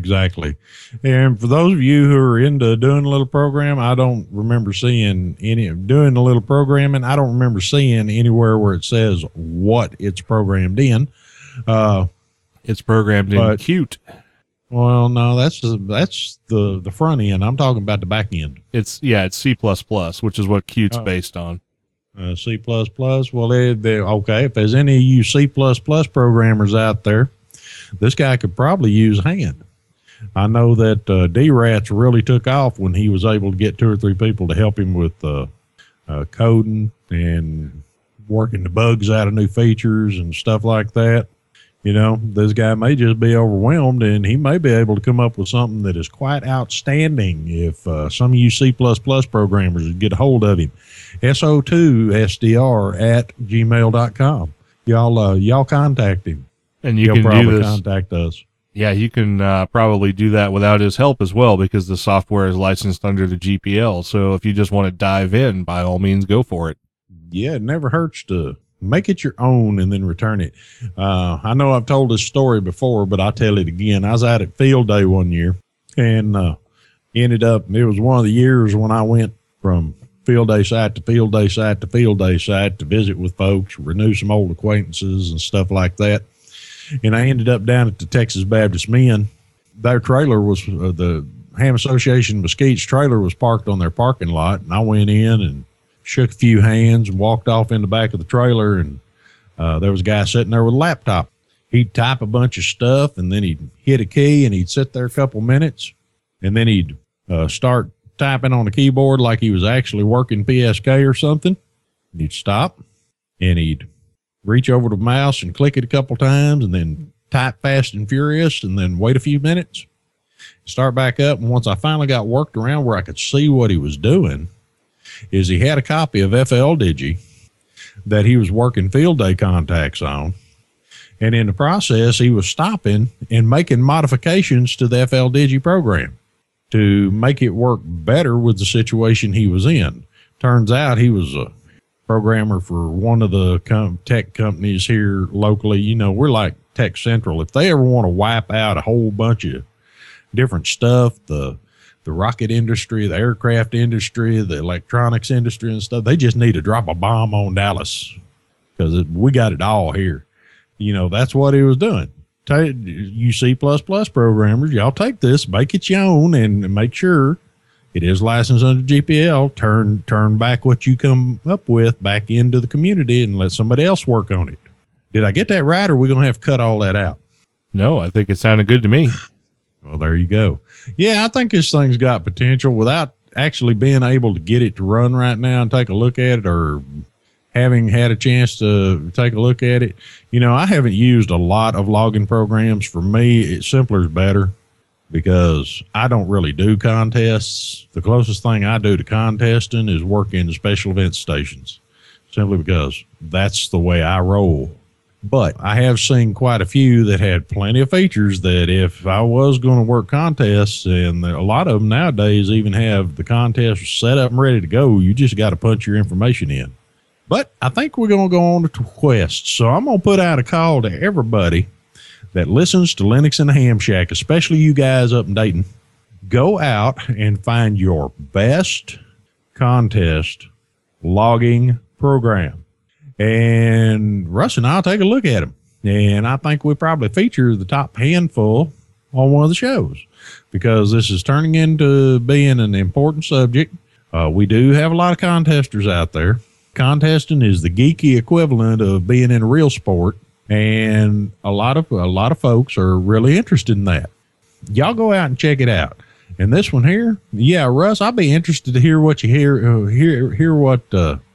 And for those of you who are into doing a little program, I don't remember seeing doing a little programming. I don't remember seeing anywhere where it says what it's programmed in. It's programmed in Qt. Well, no, that's the front end. I'm talking about the back end. It's C++, which is what Qt's based on. C++. Well, okay. If there's any of you C++ programmers out there, this guy could probably use hand. I know that D-Rats really took off when he was able to get 2 or 3 people to help him with coding and working the bugs out of new features and stuff like that. You know, this guy may just be overwhelmed, and he may be able to come up with something that is quite outstanding if some of you C++ programmers would get a hold of him. so2sdr@gmail.com. Y'all contact him. And you He'll can do probably this. contact us. Yeah, you can probably do that without his help as well, because the software is licensed under the GPL. So if you just want to dive in, by all means, go for it. Yeah, it never hurts to make it your own and then return it. I know I've told this story before, but I'll tell it again. I was out at field day one year, and ended up, it was one of the years when I went from field day site to field day site to field day site to visit with folks, renew some old acquaintances and stuff like that. And I ended up down at the Texas Baptist Men. Their trailer was, the Ham Association Mesquite's trailer was parked on their parking lot, and I went in and shook a few hands and walked off in the back of the trailer, and there was a guy sitting there with a laptop. He'd type a bunch of stuff, and then he'd hit a key, and he'd sit there a couple minutes, and then he'd start typing on the keyboard like he was actually working PSK or something. And he'd stop, and he'd reach over the mouse and click it a couple times, and then type fast and furious, and then wait a few minutes, start back up. And once I finally got worked around where I could see what he was doing, is he had a copy of FLDigi that he was working field day contacts on. And in the process, he was stopping and making modifications to the FLDigi program to make it work better with the situation he was in. Turns out he was a programmer for one of the tech companies here locally. You know, we're like Tech Central. If they ever want to wipe out a whole bunch of different stuff, the rocket industry, the aircraft industry, the electronics industry and stuff, they just need to drop a bomb on Dallas because we got it all here. You know, that's what he was doing. You C++ programmers, y'all take this, make it your own, and make sure it is licensed under GPL. Turn back what you come up with back into the community and let somebody else work on it. Did I get that right, or are we going to have to cut all that out? No, I think it sounded good to me. Well, there you go. Yeah, I think this thing's got potential without actually being able to get it to run right now and take a look at it, or having had a chance to take a look at it. You know, I haven't used a lot of logging programs. For me, it's simpler is better because I don't really do contests. The closest thing I do to contesting is work in the special event stations, simply because that's the way I roll. But I have seen quite a few that had plenty of features that if I was going to work contests, and a lot of them nowadays even have the contest set up and ready to go, you just got to punch your information in. But I think we're going to go on to quests. So I'm going to put out a call to everybody that listens to Linux in the Ham Shack, especially you guys up in Dayton. Go out and find your best contest logging program. And Russ and I'll take a look at them. And I think we probably feature the top handful on one of the shows because this is turning into being an important subject. We do have a lot of contesters out there. Contesting is the geeky equivalent of being in a real sport, and a lot of folks are really interested in that. Y'all go out and check it out. And this one here, yeah, Russ, I'll be interested to hear what you hear what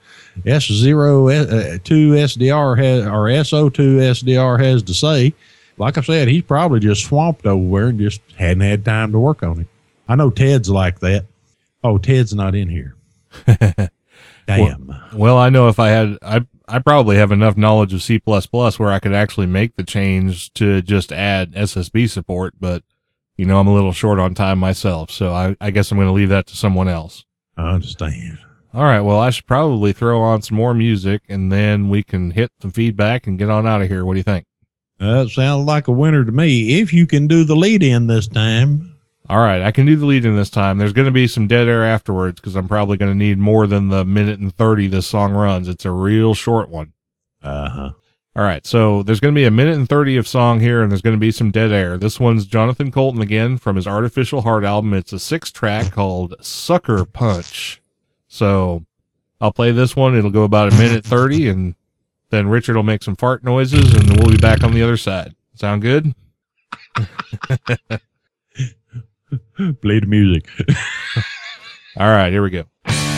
S02SDR has, or SO2SDR has to say. Like I said, he's probably just swamped over there and just hadn't had time to work on it. I know Ted's like that. Oh, Ted's not in here. Damn. Well, I know if I probably have enough knowledge of C++ where I could actually make the change to just add SSB support, but you know, I'm a little short on time myself, so I guess I'm going to leave that to someone else. I understand. All right. Well, I should probably throw on some more music and then we can hit some feedback and get on out of here. What do you think? That sounds like a winner to me. If you can do the lead in this time. All right, I can do the lead in this time. There's going to be some dead air afterwards because I'm probably going to need more than the 1:30 this song runs. It's a real short one. Uh-huh. All right, so there's going to be a 1:30 of song here, and there's going to be some dead air. This one's Jonathan Colton again from his Artificial Heart album. It's a 6-track called Sucker Punch. So I'll play this one. It'll go about 1:30, and then Richard will make some fart noises, and we'll be back on the other side. Sound good? Play the music. All right, here we go.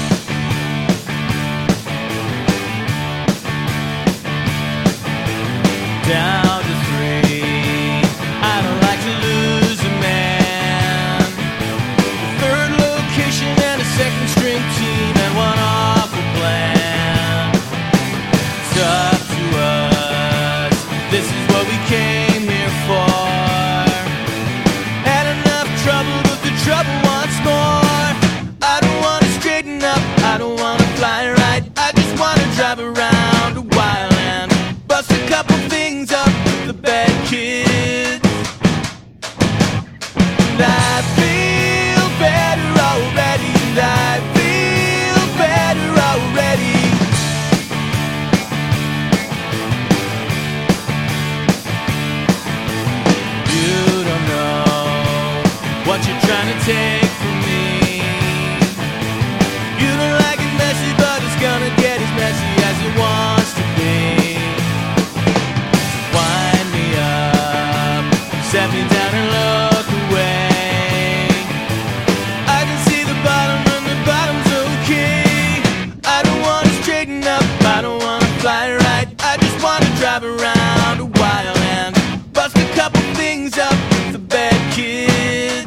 Down to 3. I don't like to lose a man. The third location and a second string team and one off the plan. It's up to us. This is what we came here for. Had enough trouble, but the trouble wants more. I don't want to straighten up. I don't want to fly right. I just want to drive around a while and bust a couple things up with the bad kids. And I feel better already. And I feel better already. You don't know what you're trying to take from me. You don't like it messy, but it's gonna get as messy as it wants to be. Wind me up, set me down and look away. I can see the bottom and the bottom's okay. I don't want to straighten up, I don't want to fly right. I just want to drive around a while and bust a couple things up with the bad kids.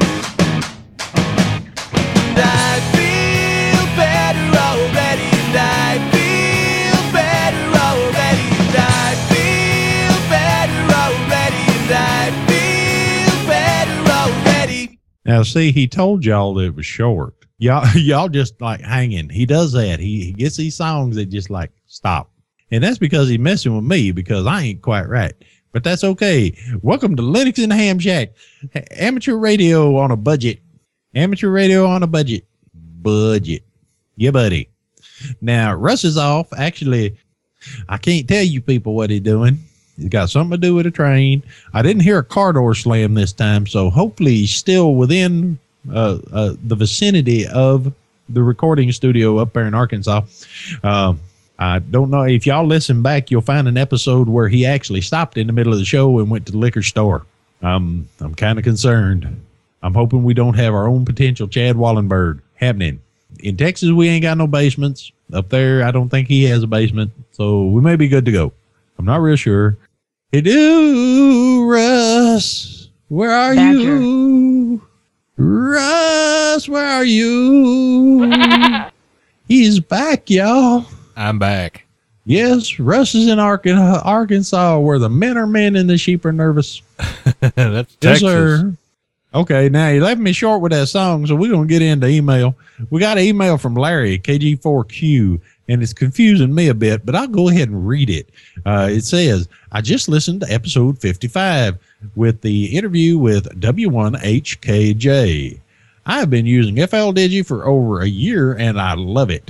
And I feel better already. And I feel better already. And I feel better already. And I feel better already. Now, see, he told y'all that it was short. Y'all just like hanging. He does that. He gets these songs that just like stop. And that's because he's messing with me because I ain't quite right. But that's okay. Welcome to Linux in the Ham Shack. Amateur radio on a budget. Amateur radio on a budget. Budget. Yeah, buddy. Now, Russ is off. Actually, I can't tell you people what he's doing. It's got something to do with a train. I didn't hear a car door slam this time, so hopefully he's still within the vicinity of the recording studio up there in Arkansas. I don't know. If y'all listen back, you'll find an episode where he actually stopped in the middle of the show and went to the liquor store. I'm kind of concerned. I'm hoping we don't have our own potential Chad Wallenberg happening. In Texas, we ain't got no basements. Up there, I don't think he has a basement, so we may be good to go. I'm not real sure. Hey, do, Russ, where are you? Russ, where are you? He's back, y'all. I'm back. Yes, Russ is in Arkansas, where the men are men and the sheep are nervous. That's Texas. Yes, sir. Okay, now you left me short with that song, so we're going to get into email. We got an email from Larry, KG4Q, and it's confusing me a bit, but I'll go ahead and read it. It says, I just listened to episode 55 with the interview with W1HKJ. I've been using FL Digi for over a year, and I love it.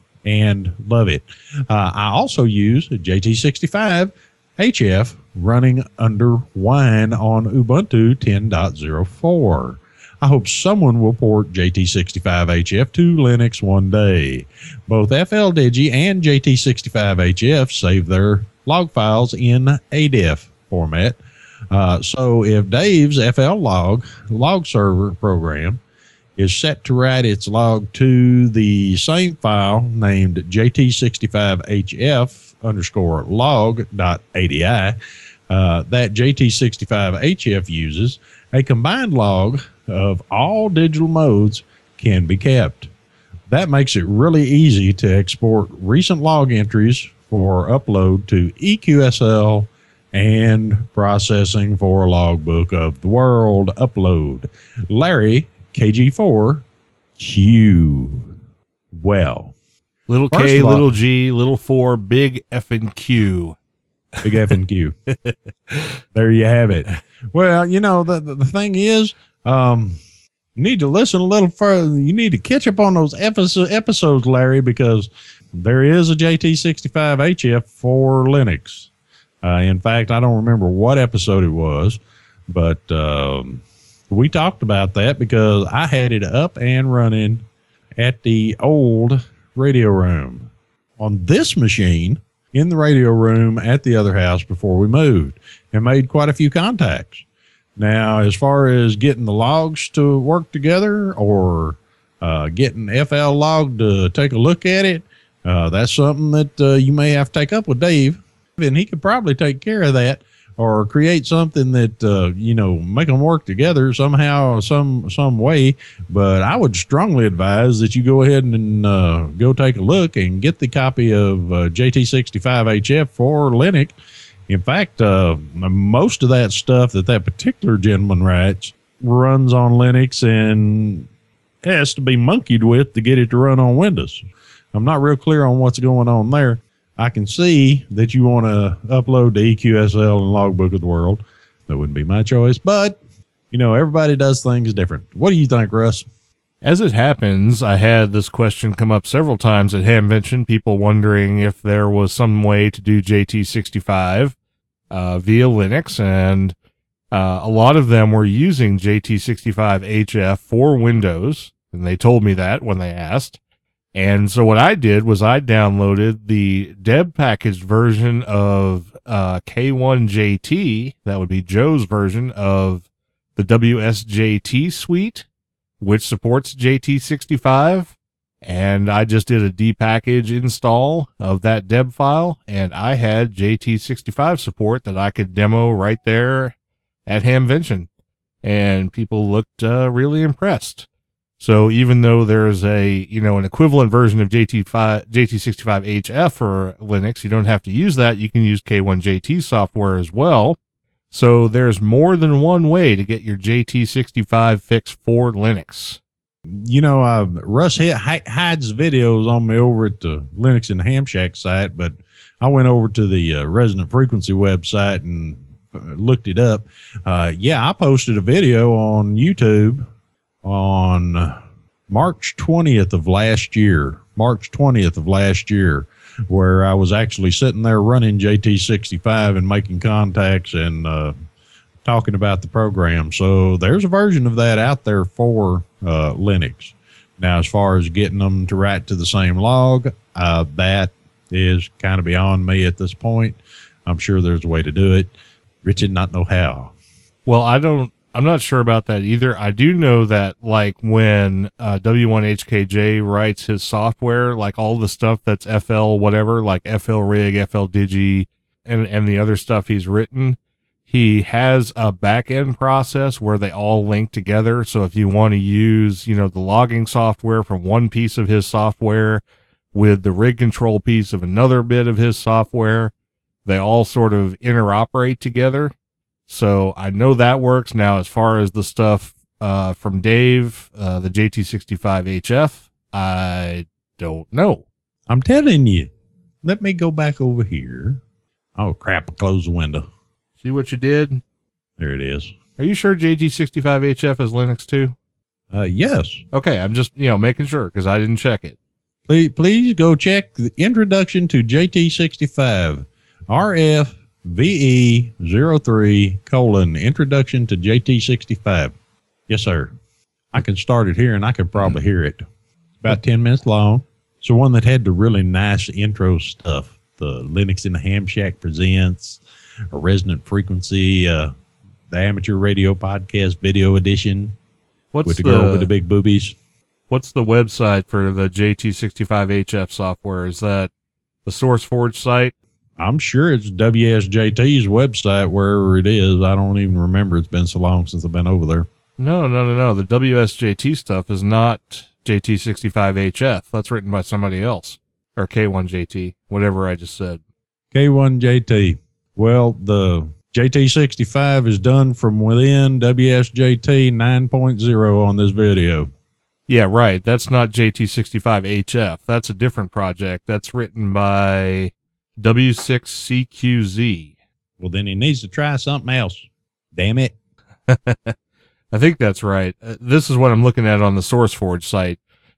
I also use JT65 HF running under Wine on Ubuntu 10.04. I hope someone will port JT65HF to Linux one day. Both FLDigi and JT65HF save their log files in ADEF format. So if Dave's FL log server program is set to write its log to the same file named JT65HF_log.ADI, that JT65HF uses, a combined log of all digital modes can be kept. That makes it really easy to export recent log entries for upload to EQSL and processing for a logbook of the world upload. Larry, KG4Q. Well, little K, little G, little 4, big F and Q. Big F and Q. There you have it. Well, you know, the thing is, you need to listen a little further. You need to catch up on those episodes, Larry, because there is a JT65HF for Linux. In fact, I don't remember what episode it was, but we talked about that because I had it up and running at the old radio room on this machine in the radio room at the other house before we moved and made quite a few contacts. Now, as far as getting the logs to work together or getting FL Log to take a look at it, that's something that you may have to take up with Dave, and he could probably take care of that or create something that, make them work together somehow, some way. But I would strongly advise that you go ahead and go take a look and get the copy of JT65HF for Linux. In fact, most of that stuff that particular gentleman writes runs on Linux and has to be monkeyed with to get it to run on Windows. I'm not real clear on what's going on there. I can see that you want to upload to EQSL and Logbook of the World. That wouldn't be my choice, but everybody does things different. What do you think, Russ? As it happens, I had this question come up several times at Hamvention, people wondering if there was some way to do JT65 via Linux, and a lot of them were using JT65HF for Windows, and they told me that when they asked. And so what I did was I downloaded the deb packaged version of K1JT, that would be Joe's version of the WSJT suite, which supports JT65, and I just did a depackage install of that deb file, and I had JT65 support that I could demo right there at Hamvention, and people looked really impressed. So even though there's an equivalent version of JT65HF for Linux, you don't have to use that. You can use K1JT software as well. So there's more than one way to get your JT65 fix for Linux. Russ hides videos on me over at the Linux and Ham Shack site, but I went over to the Resonant Frequency website and looked it up. I posted a video on YouTube on March 20th of last year, where I was actually sitting there running JT65 and making contacts and talking about the program. So there's a version of that out there for Linux. Now, as far as getting them to write to the same log, that is kind of beyond me at this point. I'm sure there's a way to do it. Richard not know how. Well, I'm not sure about that either. I do know that, like, when W1HKJ writes his software, like all the stuff that's FL whatever, like FLRig, FLDigi, and the other stuff he's written, he has a back-end process where they all link together. So if you want to use, the logging software from one piece of his software with the rig control piece of another bit of his software, they all sort of interoperate together. So I know that works. Now, as far as the stuff from Dave, the JT65HF, I don't know. I'm telling you. Let me go back over here. Oh, crap. I closed the window. See what you did? There it is. Are you sure JT65HF is Linux too? Yes. Okay, I'm just, making sure because I didn't check it. Please go check the introduction to JT65, RFVE03, introduction to JT65. Yes, sir. I can start it here and I could probably hear it. About 10 minutes long. It's the one that had the really nice intro stuff. The Linux in the Ham Shack presents a Resonant Frequency, the Amateur Radio Podcast Video Edition. With the girl with the big boobies. What's the website for the JT65HF software? Is that the SourceForge site? I'm sure it's WSJT's website, wherever it is. I don't even remember. It's been so long since I've been over there. No. The WSJT stuff is not JT65HF. That's written by somebody else. Or K1JT, whatever I just said. K1JT. Well, the JT65 is done from within WSJT 9.0 on this video. Yeah, right. That's not JT65HF. That's a different project. That's written by W6CQZ. Well, then he needs to try something else. Damn it. I think that's right. This is what I'm looking at on the SourceForge site.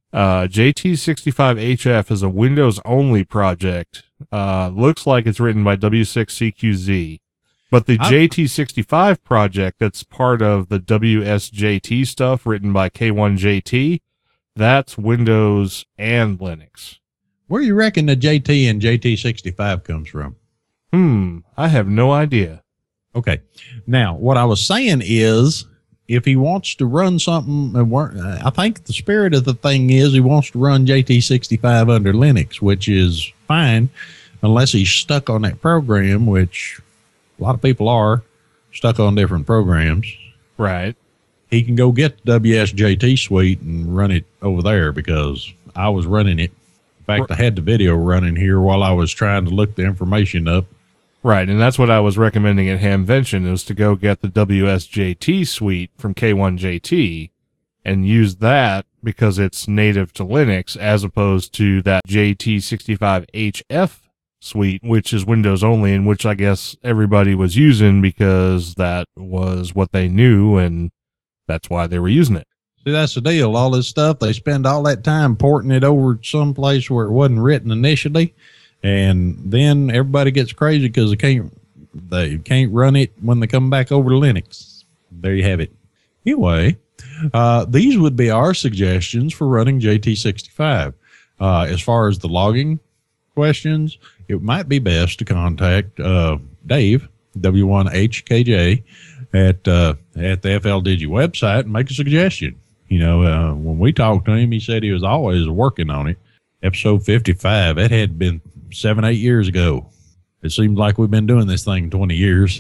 JT65HF is a Windows-only project. Looks like it's written by W6CQZ. But the JT65 project that's part of the WSJT stuff written by K1JT, that's Windows and Linux. Where do you reckon the JT and JT65 comes from? I have no idea. Okay. Now, what I was saying is, if he wants to run something, I think the spirit of the thing is he wants to run JT65 under Linux, which is fine, unless he's stuck on that program, which a lot of people are stuck on different programs. Right. He can go get the WSJT suite and run it over there, because I was running it. In fact, I had the video running here while I was trying to look the information up. Right, and that's what I was recommending at Hamvention, is to go get the WSJT suite from K1JT and use that because it's native to Linux, as opposed to that JT65HF suite, which is Windows only, and which I guess everybody was using because that was what they knew, and that's why they were using it. See, that's the deal. All this stuff, they spend all that time porting it over someplace where it wasn't written initially. And then everybody gets crazy because they can't run it when they come back over to Linux. There you have it. Anyway, these would be our suggestions for running JT65. As far as the logging questions, it might be best to contact Dave, W1HKJ, at the FLDigi website and make a suggestion. You know, when we talked to him, he said he was always working on it. Episode 55, it had been 7-8 years ago. It seems like we've been doing this thing 20 years.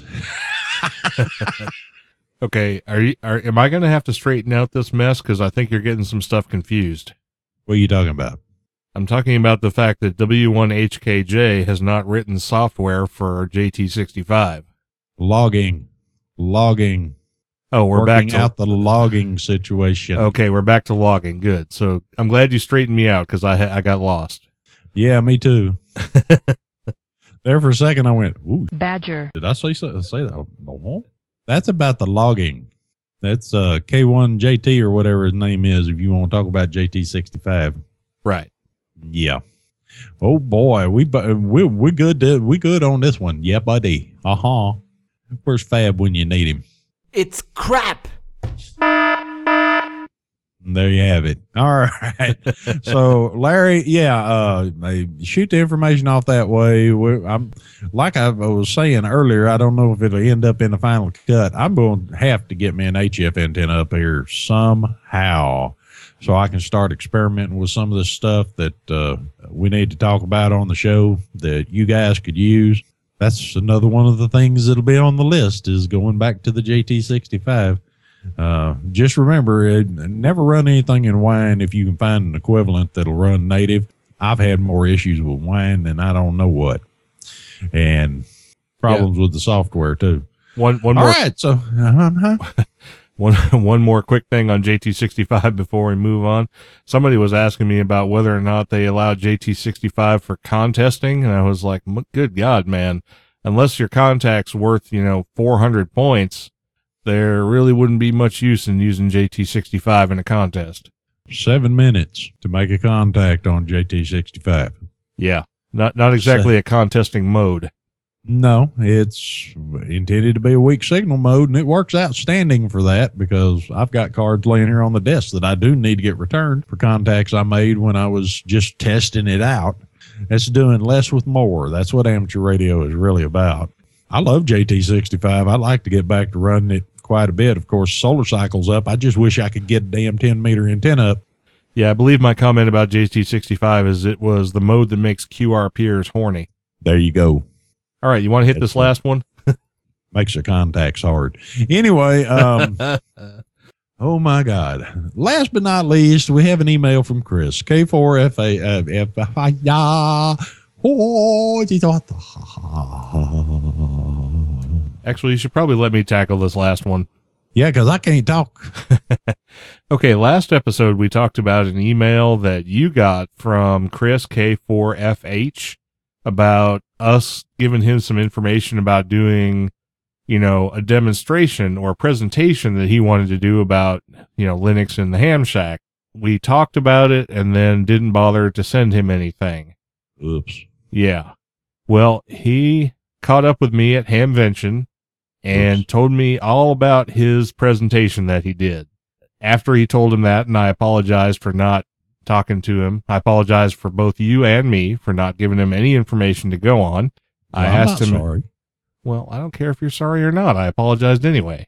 Okay, am I going to have to straighten out this mess? Because I think you're getting some stuff confused. What are you talking about? I'm talking about the fact that W1HKJ has not written software for JT65. Logging. Oh, we're back to out the logging situation. Okay, we're back to logging. Good. So I'm glad you straightened me out, because I got lost. Yeah, me too. There for a second, I went, ooh. Badger. Did I say that? No. That's about the logging. That's K1JT or whatever his name is, if you want to talk about JT65. Right. Yeah. Oh boy, we good on this one. Yeah, buddy. Where's Fab when you need him? It's crap. There you have it. All right. So Larry, shoot the information off that way. Like I was saying earlier, I don't know if it'll end up in the final cut. I'm going to have to get me an HF antenna up here somehow, so I can start experimenting with some of this stuff that we need to talk about on the show that you guys could use. That's another one of the things that'll be on the list, is going back to the JT65. Just remember, never run anything in Wine if you can find an equivalent that'll run native. I've had more issues with Wine than I don't know what, and problems with the software too. One more. All right, so one more quick thing on JT65 before we move on. Somebody was asking me about whether or not they allowed JT65 for contesting, and I was like, good God, man, unless your contact's worth 400 points, there really wouldn't be much use in using JT65 in a contest. 7 minutes to make a contact on JT65. Yeah, not exactly a contesting mode. No, it's intended to be a weak signal mode, and it works outstanding for that, because I've got cards laying here on the desk that I do need to get returned for contacts I made when I was just testing it out. It's doing less with more. That's what amateur radio is really about. I love JT65. I'd like to get back to running it quite a bit. Of course, solar cycle's up. I just wish I could get a damn 10-meter antenna up. Yeah, I believe my comment about JT65 is it was the mode that makes QR peers horny. There you go. All right, you want to hit this last one? Makes the contacts hard. Anyway, oh my God. Last but not least, we have an email from Chris. Actually, you should probably let me tackle this last one. Yeah, because I can't talk. Okay, last episode we talked about an email that you got from Chris K4FH about us giving him some information about doing, a demonstration or a presentation that he wanted to do about, Linux in the Ham Shack. We talked about it and then didn't bother to send him anything. Oops. Yeah. Well, he caught up with me at Hamvention and told me all about his presentation that he did. After he told him that, and I apologized for not talking to him, I apologize for both you and me for not giving him any information to go on. Well, I asked him. Sorry. Well, I don't care if you're sorry or not. I apologized anyway.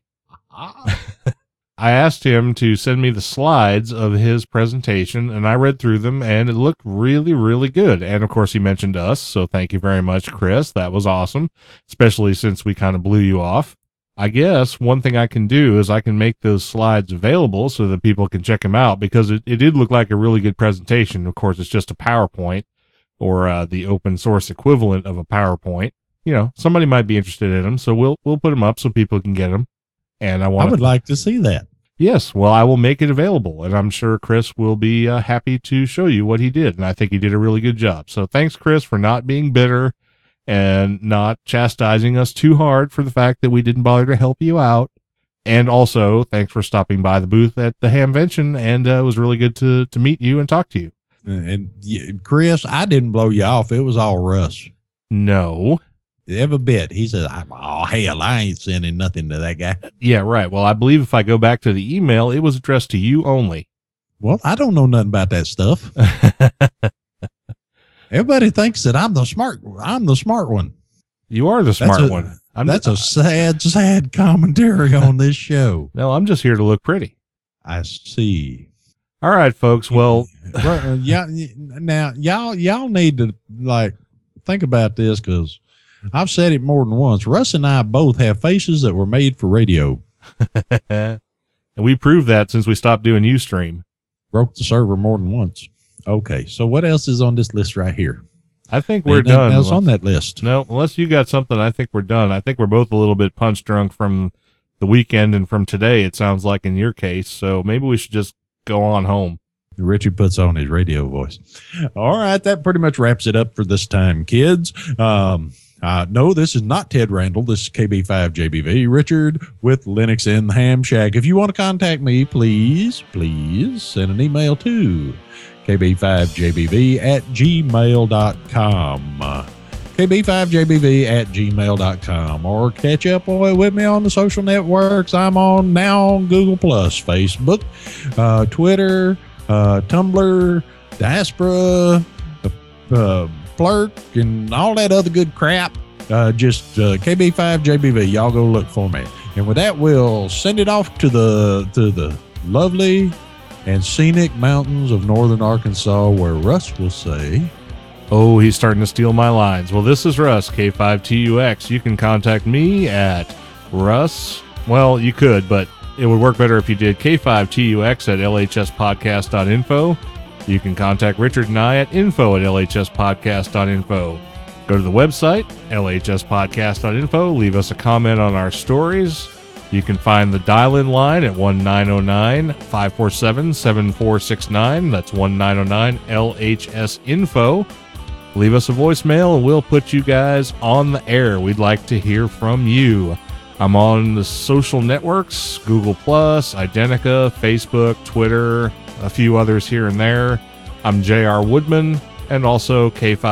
I asked him to send me the slides of his presentation, and I read through them, and it looked really, really good. And, of course, he mentioned us, so thank you very much, Chris. That was awesome, especially since we kind of blew you off. I guess one thing I can do is I can make those slides available so that people can check them out, because it did look like a really good presentation. Of course, it's just a PowerPoint, or the open source equivalent of a PowerPoint. You know, somebody might be interested in them, so we'll put them up so people can get them. And I would like to see that. Yes, well, I will make it available, and I'm sure Chris will be happy to show you what he did, and I think he did a really good job. So thanks, Chris, for not being bitter and not chastising us too hard for the fact that we didn't bother to help you out. And also, thanks for stopping by the booth at the Hamvention, and it was really good to meet you and talk to you. And Chris, I didn't blow you off. It was all Russ. No. Every bit. He said, oh, hell, I ain't sending nothing to that guy. Yeah, right. Well, I believe if I go back to the email, it was addressed to you only. Well, I don't know nothing about that stuff. Everybody thinks that I'm the smart one. You are the smart one. That's a sad commentary on this show. No, I'm just here to look pretty. I see. All right, folks. Well, yeah. Now, y'all need to think about this, because I've said it more than once. Russ and I both have faces that were made for radio. And we proved that since we stopped doing Ustream. Broke the server more than once. Okay, so what else is on this list right here? I think we're done. Else on that list? No, unless you got something, I think we're done. I think we're both a little bit punch drunk from the weekend and from today, it sounds like in your case. So maybe we should just go on home. Richie puts on his radio voice. All right, that pretty much wraps it up for this time, kids. No, this is not Ted Randall. This is KB5JBV, Richard with Linux in the Ham Shack. If you want to contact me, please send an email to kb5jbv@gmail.com. kb5jbv@gmail.com, or catch up with me on the social networks. I'm now on Google+, Facebook, Twitter, Tumblr, Diaspora, Flirt, and all that other good crap. Just KB5JBV. Y'all go look for me. And with that, we'll send it off to the lovely and scenic mountains of northern Arkansas, where Russ will say, oh, he's starting to steal my lines. Well, this is Russ, K5TUX. You can contact me at Russ. Well, you could, but it would work better if you did K5TUX@lhspodcast.info. You can contact Richard and I at info@lhspodcast.info. Go to the website, lhspodcast.info. Leave us a comment on our stories. You can find the dial-in line at 1-909-547-7469. That's 1-909-LHS-INFO. Leave us a voicemail and we'll put you guys on the air. We'd like to hear from you. I'm on the social networks, Google+, Identica, Facebook, Twitter, a few others here and there. I'm J.R. Woodman, and also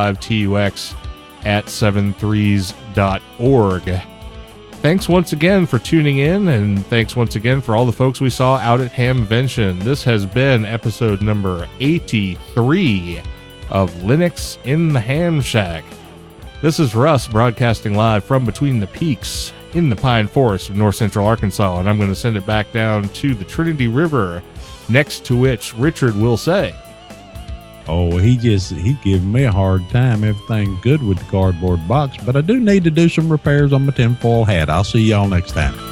K5TUX@73s.org. Thanks once again for tuning in, and thanks once again for all the folks we saw out at Hamvention. This has been episode number 83 of Linux in the Ham Shack. This is Russ broadcasting live from between the peaks in the pine forest of north central Arkansas, and I'm going to send it back down to the Trinity River, next to which Richard will say, oh, he giving me a hard time. Everything's good with the cardboard box, but I do need to do some repairs on my tinfoil hat. I'll see y'all next time.